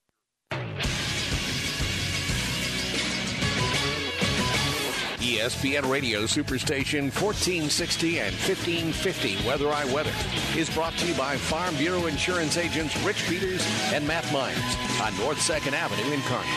E S P N Radio Superstation fourteen sixty and fifteen fifty Weather I Weather is brought to you by Farm Bureau Insurance agents Rich Peters and Matt Myers on North second Avenue in Kearney.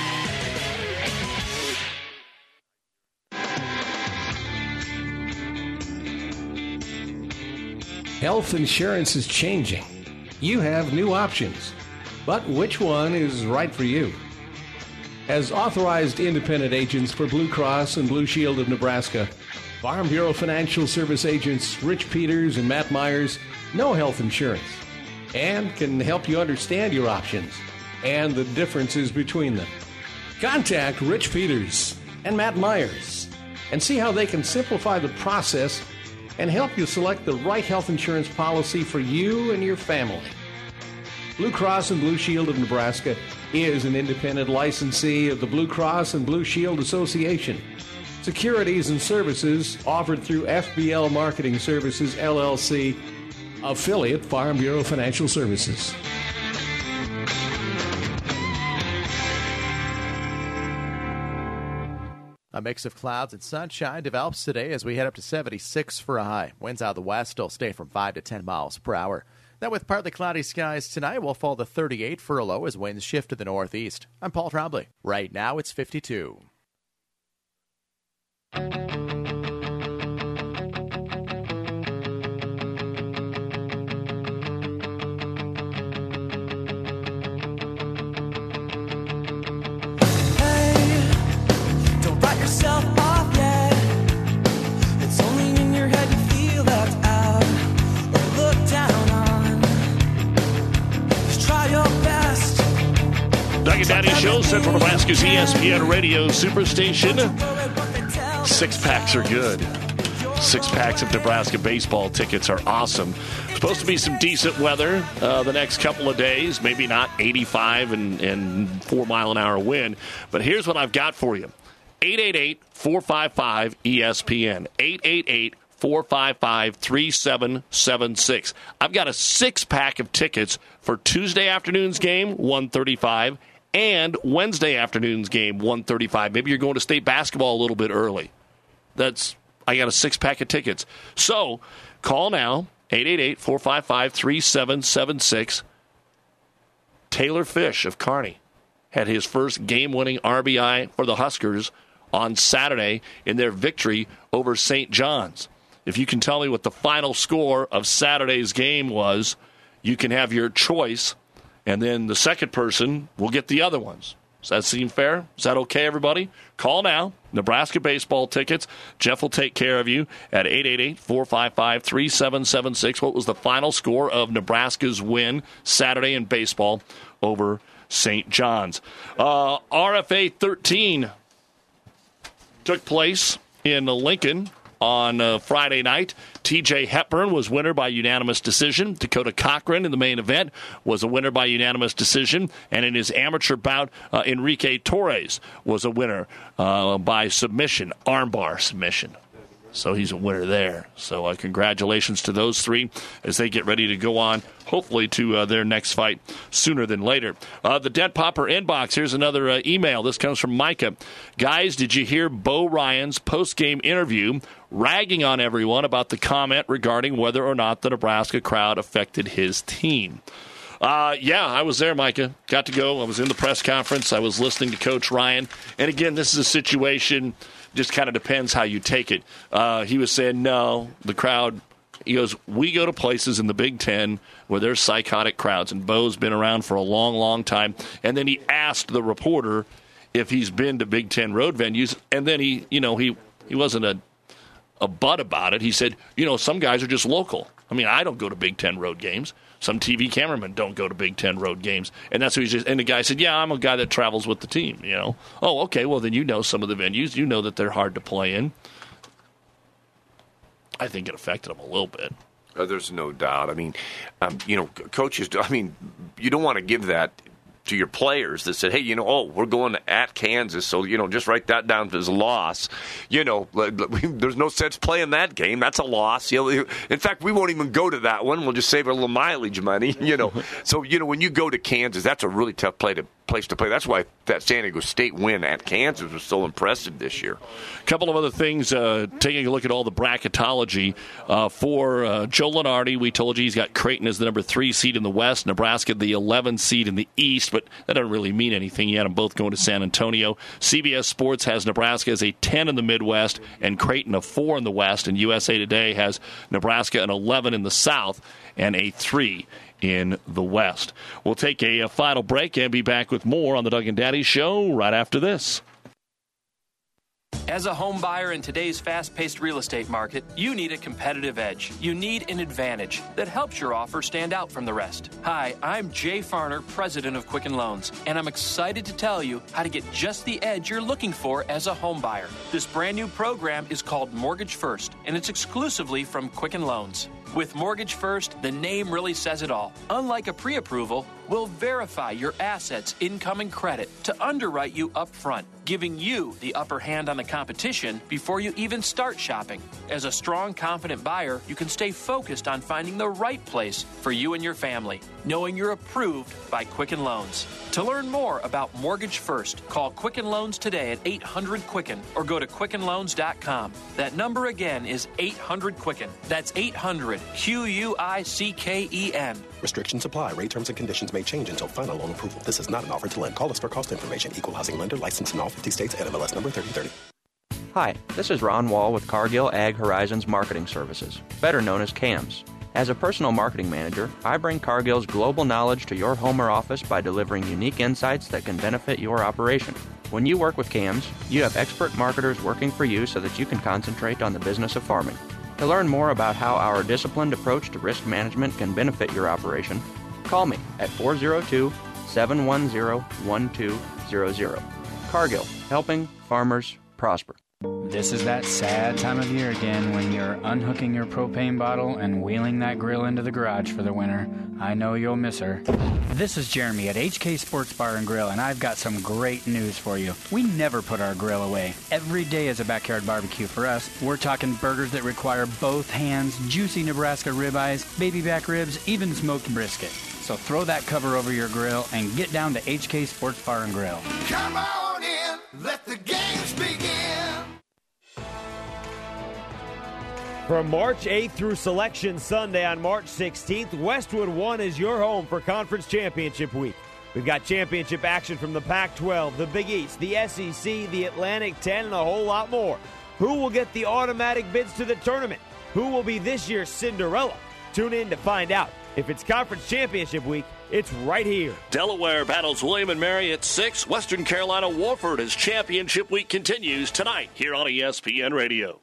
Health insurance is changing. You have new options. But which one is right for you? As authorized independent agents for Blue Cross and Blue Shield of Nebraska, Farm Bureau Financial Service agents Rich Peters and Matt Myers know health insurance and can help you understand your options and the differences between them. Contact Rich Peters and Matt Myers and see how they can simplify the process and help you select the right health insurance policy for you and your family. Blue Cross and Blue Shield of Nebraska is an independent licensee of the Blue Cross and Blue Shield Association. Securities and services offered through F B L Marketing Services, L L C, affiliate Farm Bureau Financial Services. A mix of clouds and sunshine develops today as we head up to seventy-six for a high. Winds out of the west still stay from five to ten miles per hour. Then with partly cloudy skies tonight, we'll fall to thirty-eight for a low as winds shift to the northeast. I'm Paul Trombley. Right now it's fifty-two. Yourself off yet. It's only in your head you feel left out or looked down on. Just try your best. Doug and Daddy Show, Central Nebraska's E S P N Radio Superstation. Six packs are good. Six packs of Nebraska baseball tickets are awesome. Supposed to be some decent weather uh, the next couple of days. Maybe not eighty-five and, and four mile an hour wind. But here's what I've got for you. eight eight eight, four five five, E S P N. eight eight eight, four five five, three seven seven six. I've got a six-pack of tickets for Tuesday afternoon's game, one thirty-five, and Wednesday afternoon's game, one thirty-five. Maybe you're going to state basketball a little bit early. That's I got a six-pack of tickets. So call now, eight eight eight, four five five, three seven seven six. Taylor Fish of Kearney had his first game-winning R B I for the Huskers on Saturday in their victory over Saint John's. If you can tell me what the final score of Saturday's game was, you can have your choice, and then the second person will get the other ones. Does that seem fair? Is that okay, everybody? Call now. Nebraska baseball tickets. Jeff will take care of you at eight eight eight, four five five, three seven seven six. What was the final score of Nebraska's win Saturday in baseball over Saint John's? Uh, R F A thirteen took place in Lincoln on uh, Friday night. T J Hepburn was winner by unanimous decision. Dakota Cochran in the main event was a winner by unanimous decision. And in his amateur bout, uh, Enrique Torres was a winner uh, by submission, armbar submission. So he's a winner there. So uh, congratulations to those three as they get ready to go on, hopefully, to uh, their next fight sooner than later. Uh, the Dent Popper inbox, here's another uh, email. This comes from Micah. Guys, did you hear Bo Ryan's post-game interview ragging on everyone about the comment regarding whether or not the Nebraska crowd affected his team? Uh, yeah, I was there, Micah. Got to go. I was in the press conference. I was listening to Coach Ryan. And again, this is a situation, just kind of depends how you take it. Uh, he was saying, no, the crowd, he goes, we go to places in the Big Ten where there's psychotic crowds. And Bo's been around for a long, long time. And then he asked the reporter if he's been to Big Ten road venues. And then he, you know, he, he wasn't a, a butt about it. He said, you know, some guys are just local. I mean, I don't go to Big Ten road games. Some T V cameramen don't go to Big Ten road games. And that's what he's just, and the guy said, yeah, I'm a guy that travels with the team, you know. Oh, okay, well, then you know some of the venues. You know that they're hard to play in. I think it affected him a little bit. Uh, there's no doubt. I mean, um, you know, coaches, I mean, you don't want to give that to your players that said, hey, you know, oh, we're going at Kansas, so, you know, just write that down as a loss. You know, there's no sense playing that game. That's a loss. You know, in fact, we won't even go to that one. We'll just save a little mileage money, you know. So, you know, when you go to Kansas, that's a really tough play to, place to play. That's why that San Diego State win at Kansas was so impressive this year. A couple of other things, uh, taking a look at all the bracketology. Uh, for uh, Joe Lunardi, we told you he's got Creighton as the number three seed in the West, Nebraska the eleventh seed in the East, but that doesn't really mean anything. You had them both going to San Antonio. C B S Sports has Nebraska as a ten in the Midwest and Creighton a four in the West, and U S A Today has Nebraska an eleven in the South and a three in the West. We'll take a, a final break and be back with more on the Doug and Daddy Show right after this. As a home buyer in today's fast-paced real estate market, you need a competitive edge. You need an advantage that helps your offer stand out from the rest. Hi, I'm Jay Farner, president of Quicken Loans, and I'm excited to tell you how to get just the edge you're looking for as a home buyer. This brand new program is called Mortgage First, and it's exclusively from Quicken Loans. With Mortgage First, the name really says it all. Unlike a pre-approval, we'll verify your assets, income, and credit to underwrite you up front, giving you the upper hand on the competition before you even start shopping. As a strong, confident buyer, you can stay focused on finding the right place for you and your family, knowing you're approved by Quicken Loans. To learn more about Mortgage First, call Quicken Loans today at eight hundred Quicken or go to quicken loans dot com. That number again is eight hundred Quicken. That's eight hundred Q U I C K E N. Restrictions apply. Rate terms and conditions may change until final loan approval. This is not an offer to lend. Call us for cost information. Equal housing lender licensed in all fifty states. N M L S number thirty thirty. Hi, this is Ron Wall with Cargill Ag Horizons Marketing Services, better known as C A M S. As a personal marketing manager, I bring Cargill's global knowledge to your home or office by delivering unique insights that can benefit your operation. When you work with C A M S, you have expert marketers working for you so that you can concentrate on the business of farming. To learn more about how our disciplined approach to risk management can benefit your operation, call me at four oh two, seven one zero, one two zero zero. Cargill, helping farmers prosper. This is that sad time of year again when you're unhooking your propane bottle and wheeling that grill into the garage for the winter. I know you'll miss her. This is Jeremy at H K Sports Bar and Grill, and I've got some great news for you. We never put our grill away. Every day is a backyard barbecue for us. We're talking burgers that require both hands, juicy Nebraska ribeyes, baby back ribs, even smoked brisket. So throw that cover over your grill and get down to H K Sports Bar and Grill. Come on in, let the games begin. From March eighth through Selection Sunday on March sixteenth, Westwood One is your home for Conference Championship Week. We've got championship action from the Pac twelve, the Big East, the S E C, the Atlantic ten, and a whole lot more. Who will get the automatic bids to the tournament? Who will be this year's Cinderella? Tune in to find out. If it's Conference Championship Week, it's right here. Delaware battles William and Mary at six. Western Carolina Wofford as Championship Week continues tonight here on E S P N Radio.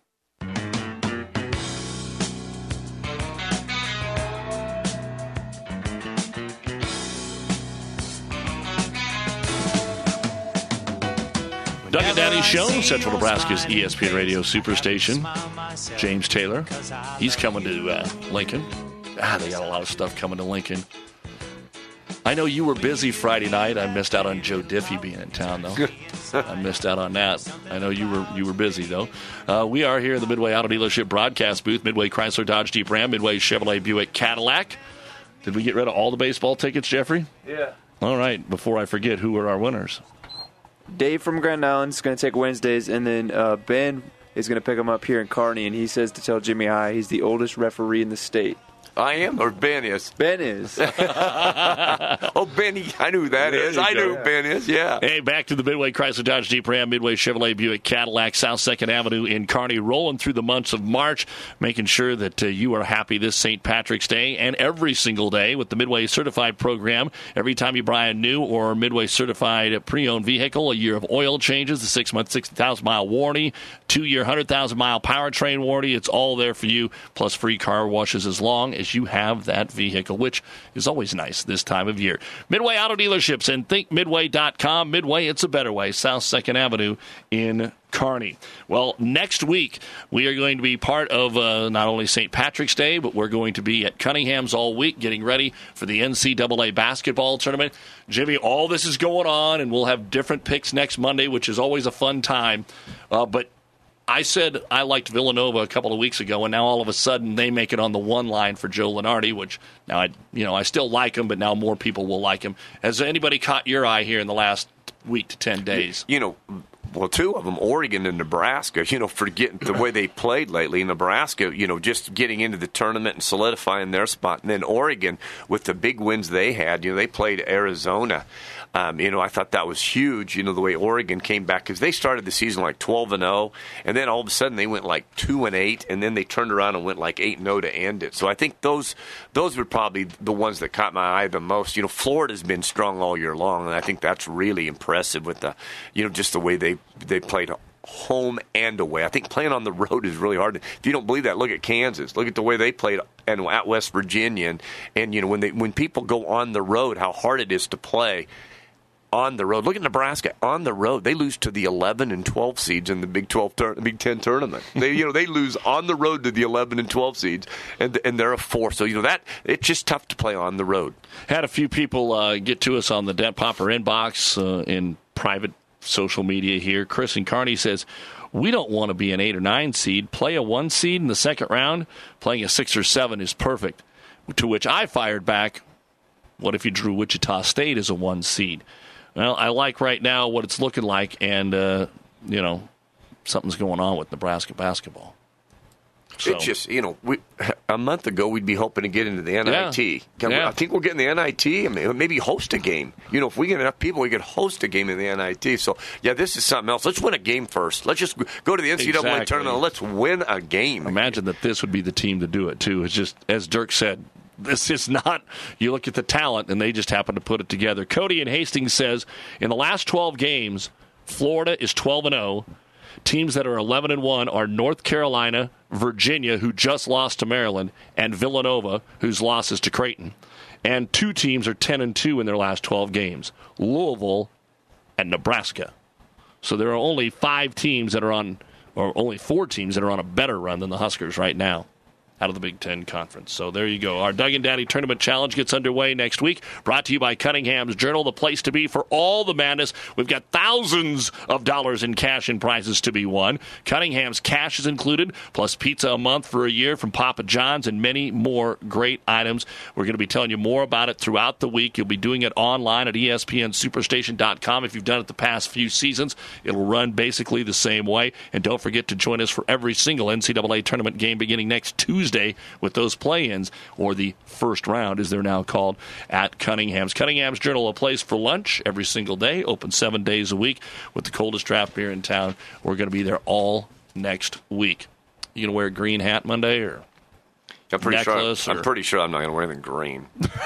Doug and Daddy Show, Central Nebraska's E S P N Radio Superstation. James Taylor, he's coming to uh, Lincoln. Ah, they got a lot of stuff coming to Lincoln. I know you were busy Friday night. I missed out on Joe Diffie being in town, though. I missed out on that. I know you were you were busy, though. Uh, we are here in the Midway Auto Dealership broadcast booth, Midway Chrysler Dodge Jeep Ram, Midway Chevrolet Buick Cadillac. Did we get rid of all the baseball tickets, Jeffrey? Yeah. All right. Before I forget, who are our winners? Dave from Grand Island is going to take Wednesdays, and then uh, Ben is going to pick him up here in Kearney, and he says to tell Jimmy High he's the oldest referee in the state. I am, or Ben is? Ben is. Oh, Benny, I knew who that is. I knew who Ben is, yeah. Hey, back to the Midway Chrysler Dodge Jeep Ram, Midway Chevrolet Buick Cadillac, South second Avenue in Kearney, rolling through the months of March, making sure that uh, you are happy this Saint Patrick's Day and every single day with the Midway Certified program. Every time you buy a new or Midway Certified pre-owned vehicle, a year of oil changes, the six-month, sixty thousand mile warranty, two-year, one hundred thousand mile powertrain warranty, it's all there for you, plus free car washes as long as you have that vehicle, which is always nice this time of year. Midway Auto Dealerships and think midway dot com. Midway, it's a better way. South second Avenue in Kearney. Well, next week we are going to be part of uh, not only Saint Patrick's Day, but we're going to be at Cunningham's all week getting ready for the N C double A basketball tournament. Jimmy, all this is going on, and we'll have different picks next Monday, which is always a fun time. Uh, but I said I liked Villanova a couple of weeks ago, and now all of a sudden they make it on the one line for Joe Lunardi, which now I, you know, I still like him, but now more people will like him. Has anybody caught your eye here in the last week to ten days? You know, well, two of them, Oregon and Nebraska, you know, for getting the way they played lately. Nebraska, you know, just getting into the tournament and solidifying their spot. And then Oregon, with the big wins they had, you know, they played Arizona. Um, you know, I thought that was huge, you know, the way Oregon came back, because they started the season like twelve and oh, and then all of a sudden they went like two and eight, and then they turned around and went like eight and oh to end it. So I think those those were probably the ones that caught my eye the most. You know, Florida's been strong all year long, and I think that's really impressive with the, you know, just the way they they played home and away. I think playing on the road is really hard. If you don't believe that, look at Kansas. Look at the way they played and at West Virginia, and, and you know, when they when people go on the road, how hard it is to play on the road. Look at Nebraska on the road. They lose to the eleven and twelve seeds in the Big twelve, tur- Big Ten tournament. They, you know, they lose on the road to the eleven and twelve seeds, and and they're a four. So you know that it's just tough to play on the road. Had a few people uh, get to us on the Dent Popper inbox uh, in private social media here. Chris in Kearney says, we don't want to be an eight or nine seed. Play a one seed in the second round. Playing a six or seven is perfect. To which I fired back, what if you drew Wichita State as a one seed? Well, I like right now what it's looking like, and, uh, you know, something's going on with Nebraska basketball. So. It's just, you know, we, a month ago we'd be hoping to get into the N I T. Yeah. We, Yeah. I think we're getting the N I T. I mean, maybe host a game. You know, if we get enough people, we could host a game in the N I T. So, yeah, this is something else. Let's win a game first. Let's just go to the N C double A Exactly. tournament and let's win a game. Imagine that this would be the team to do it, too. It's just, as Dirk said, this is not, you look at the talent, and they just happen to put it together. Cody in Hastings says, in the last twelve games, Florida is twelve and oh. Teams that are eleven and one are North Carolina, Virginia, who just lost to Maryland, and Villanova, whose loss is to Creighton. And two teams are ten and two in their last twelve games, Louisville and Nebraska. So there are only five teams that are on, or only four teams that are on a better run than the Huskers right now out of the Big Ten Conference. So there you go. Our Doug and Daddy Tournament Challenge gets underway next week. Brought to you by Cunningham's Journal, the place to be for all the madness. We've got thousands of dollars in cash and prizes to be won. Cunningham's cash is included, plus pizza a month for a year from Papa John's and many more great items. We're going to be telling you more about it throughout the week. You'll be doing it online at E S P N Superstation dot com. If you've done it the past few seasons, it'll run basically the same way. And don't forget to join us for every single N C double A tournament game beginning next Tuesday with those play-ins, or the first round, as they're now called, at Cunningham's. Cunningham's Journal, a place for lunch every single day, open seven days a week with the coldest draft beer in town. We're going to be there all next week. You going to wear a green hat Monday, or I'm pretty necklace? Sure. I'm or? pretty sure I'm not going to wear anything green.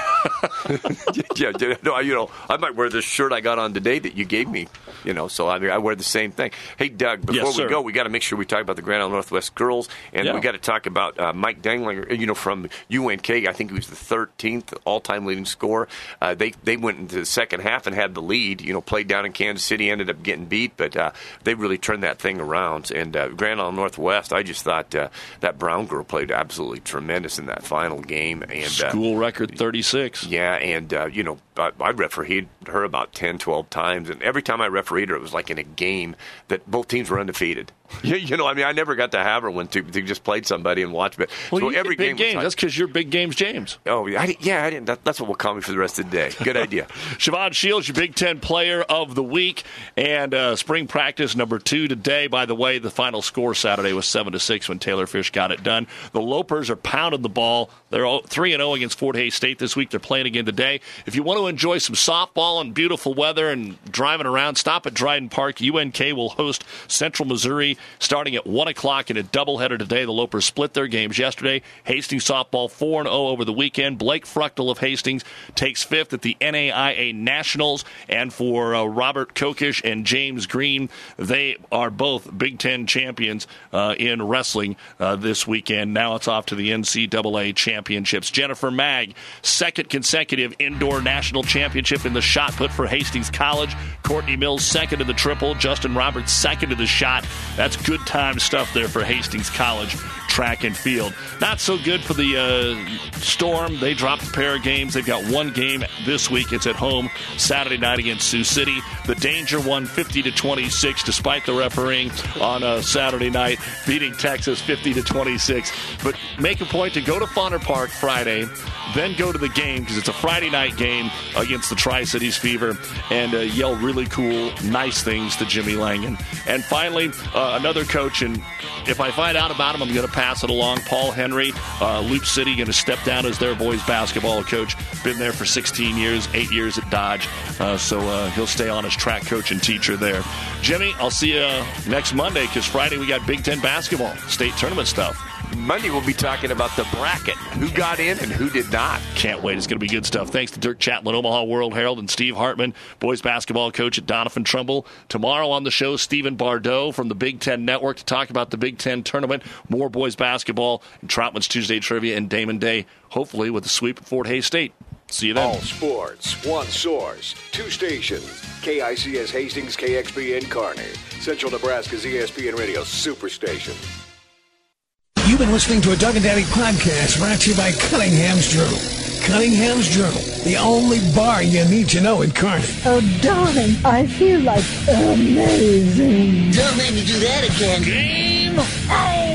yeah, yeah, no, you know, I might wear this shirt I got on today that you gave me. You know, so I, I wear the same thing. Hey, Doug, before Yes, we sir. go, we got to make sure we talk about the Grand Island Northwest girls, and Yeah. we got to talk about uh, Mike Danglinger. You know, from U N K, I think he was the thirteenth all-time leading scorer. Uh, they they went into the second half and had the lead. You know, played down in Kansas City, ended up getting beat, but uh, they really turned that thing around. And uh, Grand Island Northwest, I just thought uh, that Brown girl played absolutely tremendous in that final game. And uh, School record thirty-six. Yeah, and, uh, you know, I, I refereed her about ten, twelve times, and every time I refereed her, it was like in a game that both teams were undefeated. you, you know, I mean, I never got to have her when to, to just played somebody and watch. But Well, so you every get big game was games. like- That's because you're Big Games James. Oh, yeah, I, di- yeah, I didn't. That, that's what will call me for the rest of the day. Good idea. Siobhan Shields, your Big Ten Player of the Week, and uh, spring practice number two today. By the way, the final score Saturday was seven to six when Taylor Fish got it done. The Lopers are pounding the ball. They're three and zero against Fort Hays State this week. They're playing again today. If you want to enjoy some softball and beautiful weather and driving around, stop at Dryden Park. U N K will host Central Missouri City, starting at one o'clock in a doubleheader today. The Lopers split their games yesterday. Hastings softball four and oh over the weekend. Blake Fruchtel of Hastings takes fifth at the N A I A Nationals. And for uh, Robert Kokish and James Green, they are both Big Ten champions uh, in wrestling uh, this weekend. Now it's off to the N C double A championships. Jennifer Mag, second consecutive indoor national championship in the shot put for Hastings College. Courtney Mills second in the triple. Justin Roberts second in the shot. That's good time stuff there for Hastings College track and field. Not so good for the uh, Storm. They dropped a pair of games. They've got one game this week. It's at home Saturday night against Sioux City. The Danger won fifty to twenty-six despite the refereeing on a Saturday night, beating Texas fifty to twenty-six. But make a point to go to Fonner Park Friday, then go to the game because it's a Friday night game against the Tri-Cities Fever, and uh, yell really cool, nice things to Jimmy Langen. And finally, uh, another coach, and if I find out about him, I'm going to pass it along. Paul Henry, uh, Loop City, going to step down as their boys basketball coach. Been there for sixteen years, eight years at Dodge, uh, so uh, he'll stay on as track coach and teacher there. Jimmy, I'll see you next Monday because Friday we got Big Ten basketball, state tournament stuff. Monday we'll be talking about the bracket, who got in and who did not. Can't wait. It's going to be good stuff. Thanks to Dirk Chatlin, Omaha World Herald, and Steve Hartman, boys basketball coach at Donovan Trumbull. Tomorrow on the show, Stephen Bardot from the Big Ten Network to talk about the Big Ten tournament, more boys basketball, and Troutman's Tuesday Trivia, and Damon Day, hopefully with a sweep at Fort Hays State. See you then. All sports, one source, two stations. K I C S Hastings, K X P N Kearney. Central Nebraska's E S P N Radio Superstation. You've been listening to a Doug and Daddy podcast brought to you by Cunningham's Journal. Cunningham's Journal, the only bar you need to know in Kearney. Oh, darling, I feel like amazing. Don't make me do that again. Game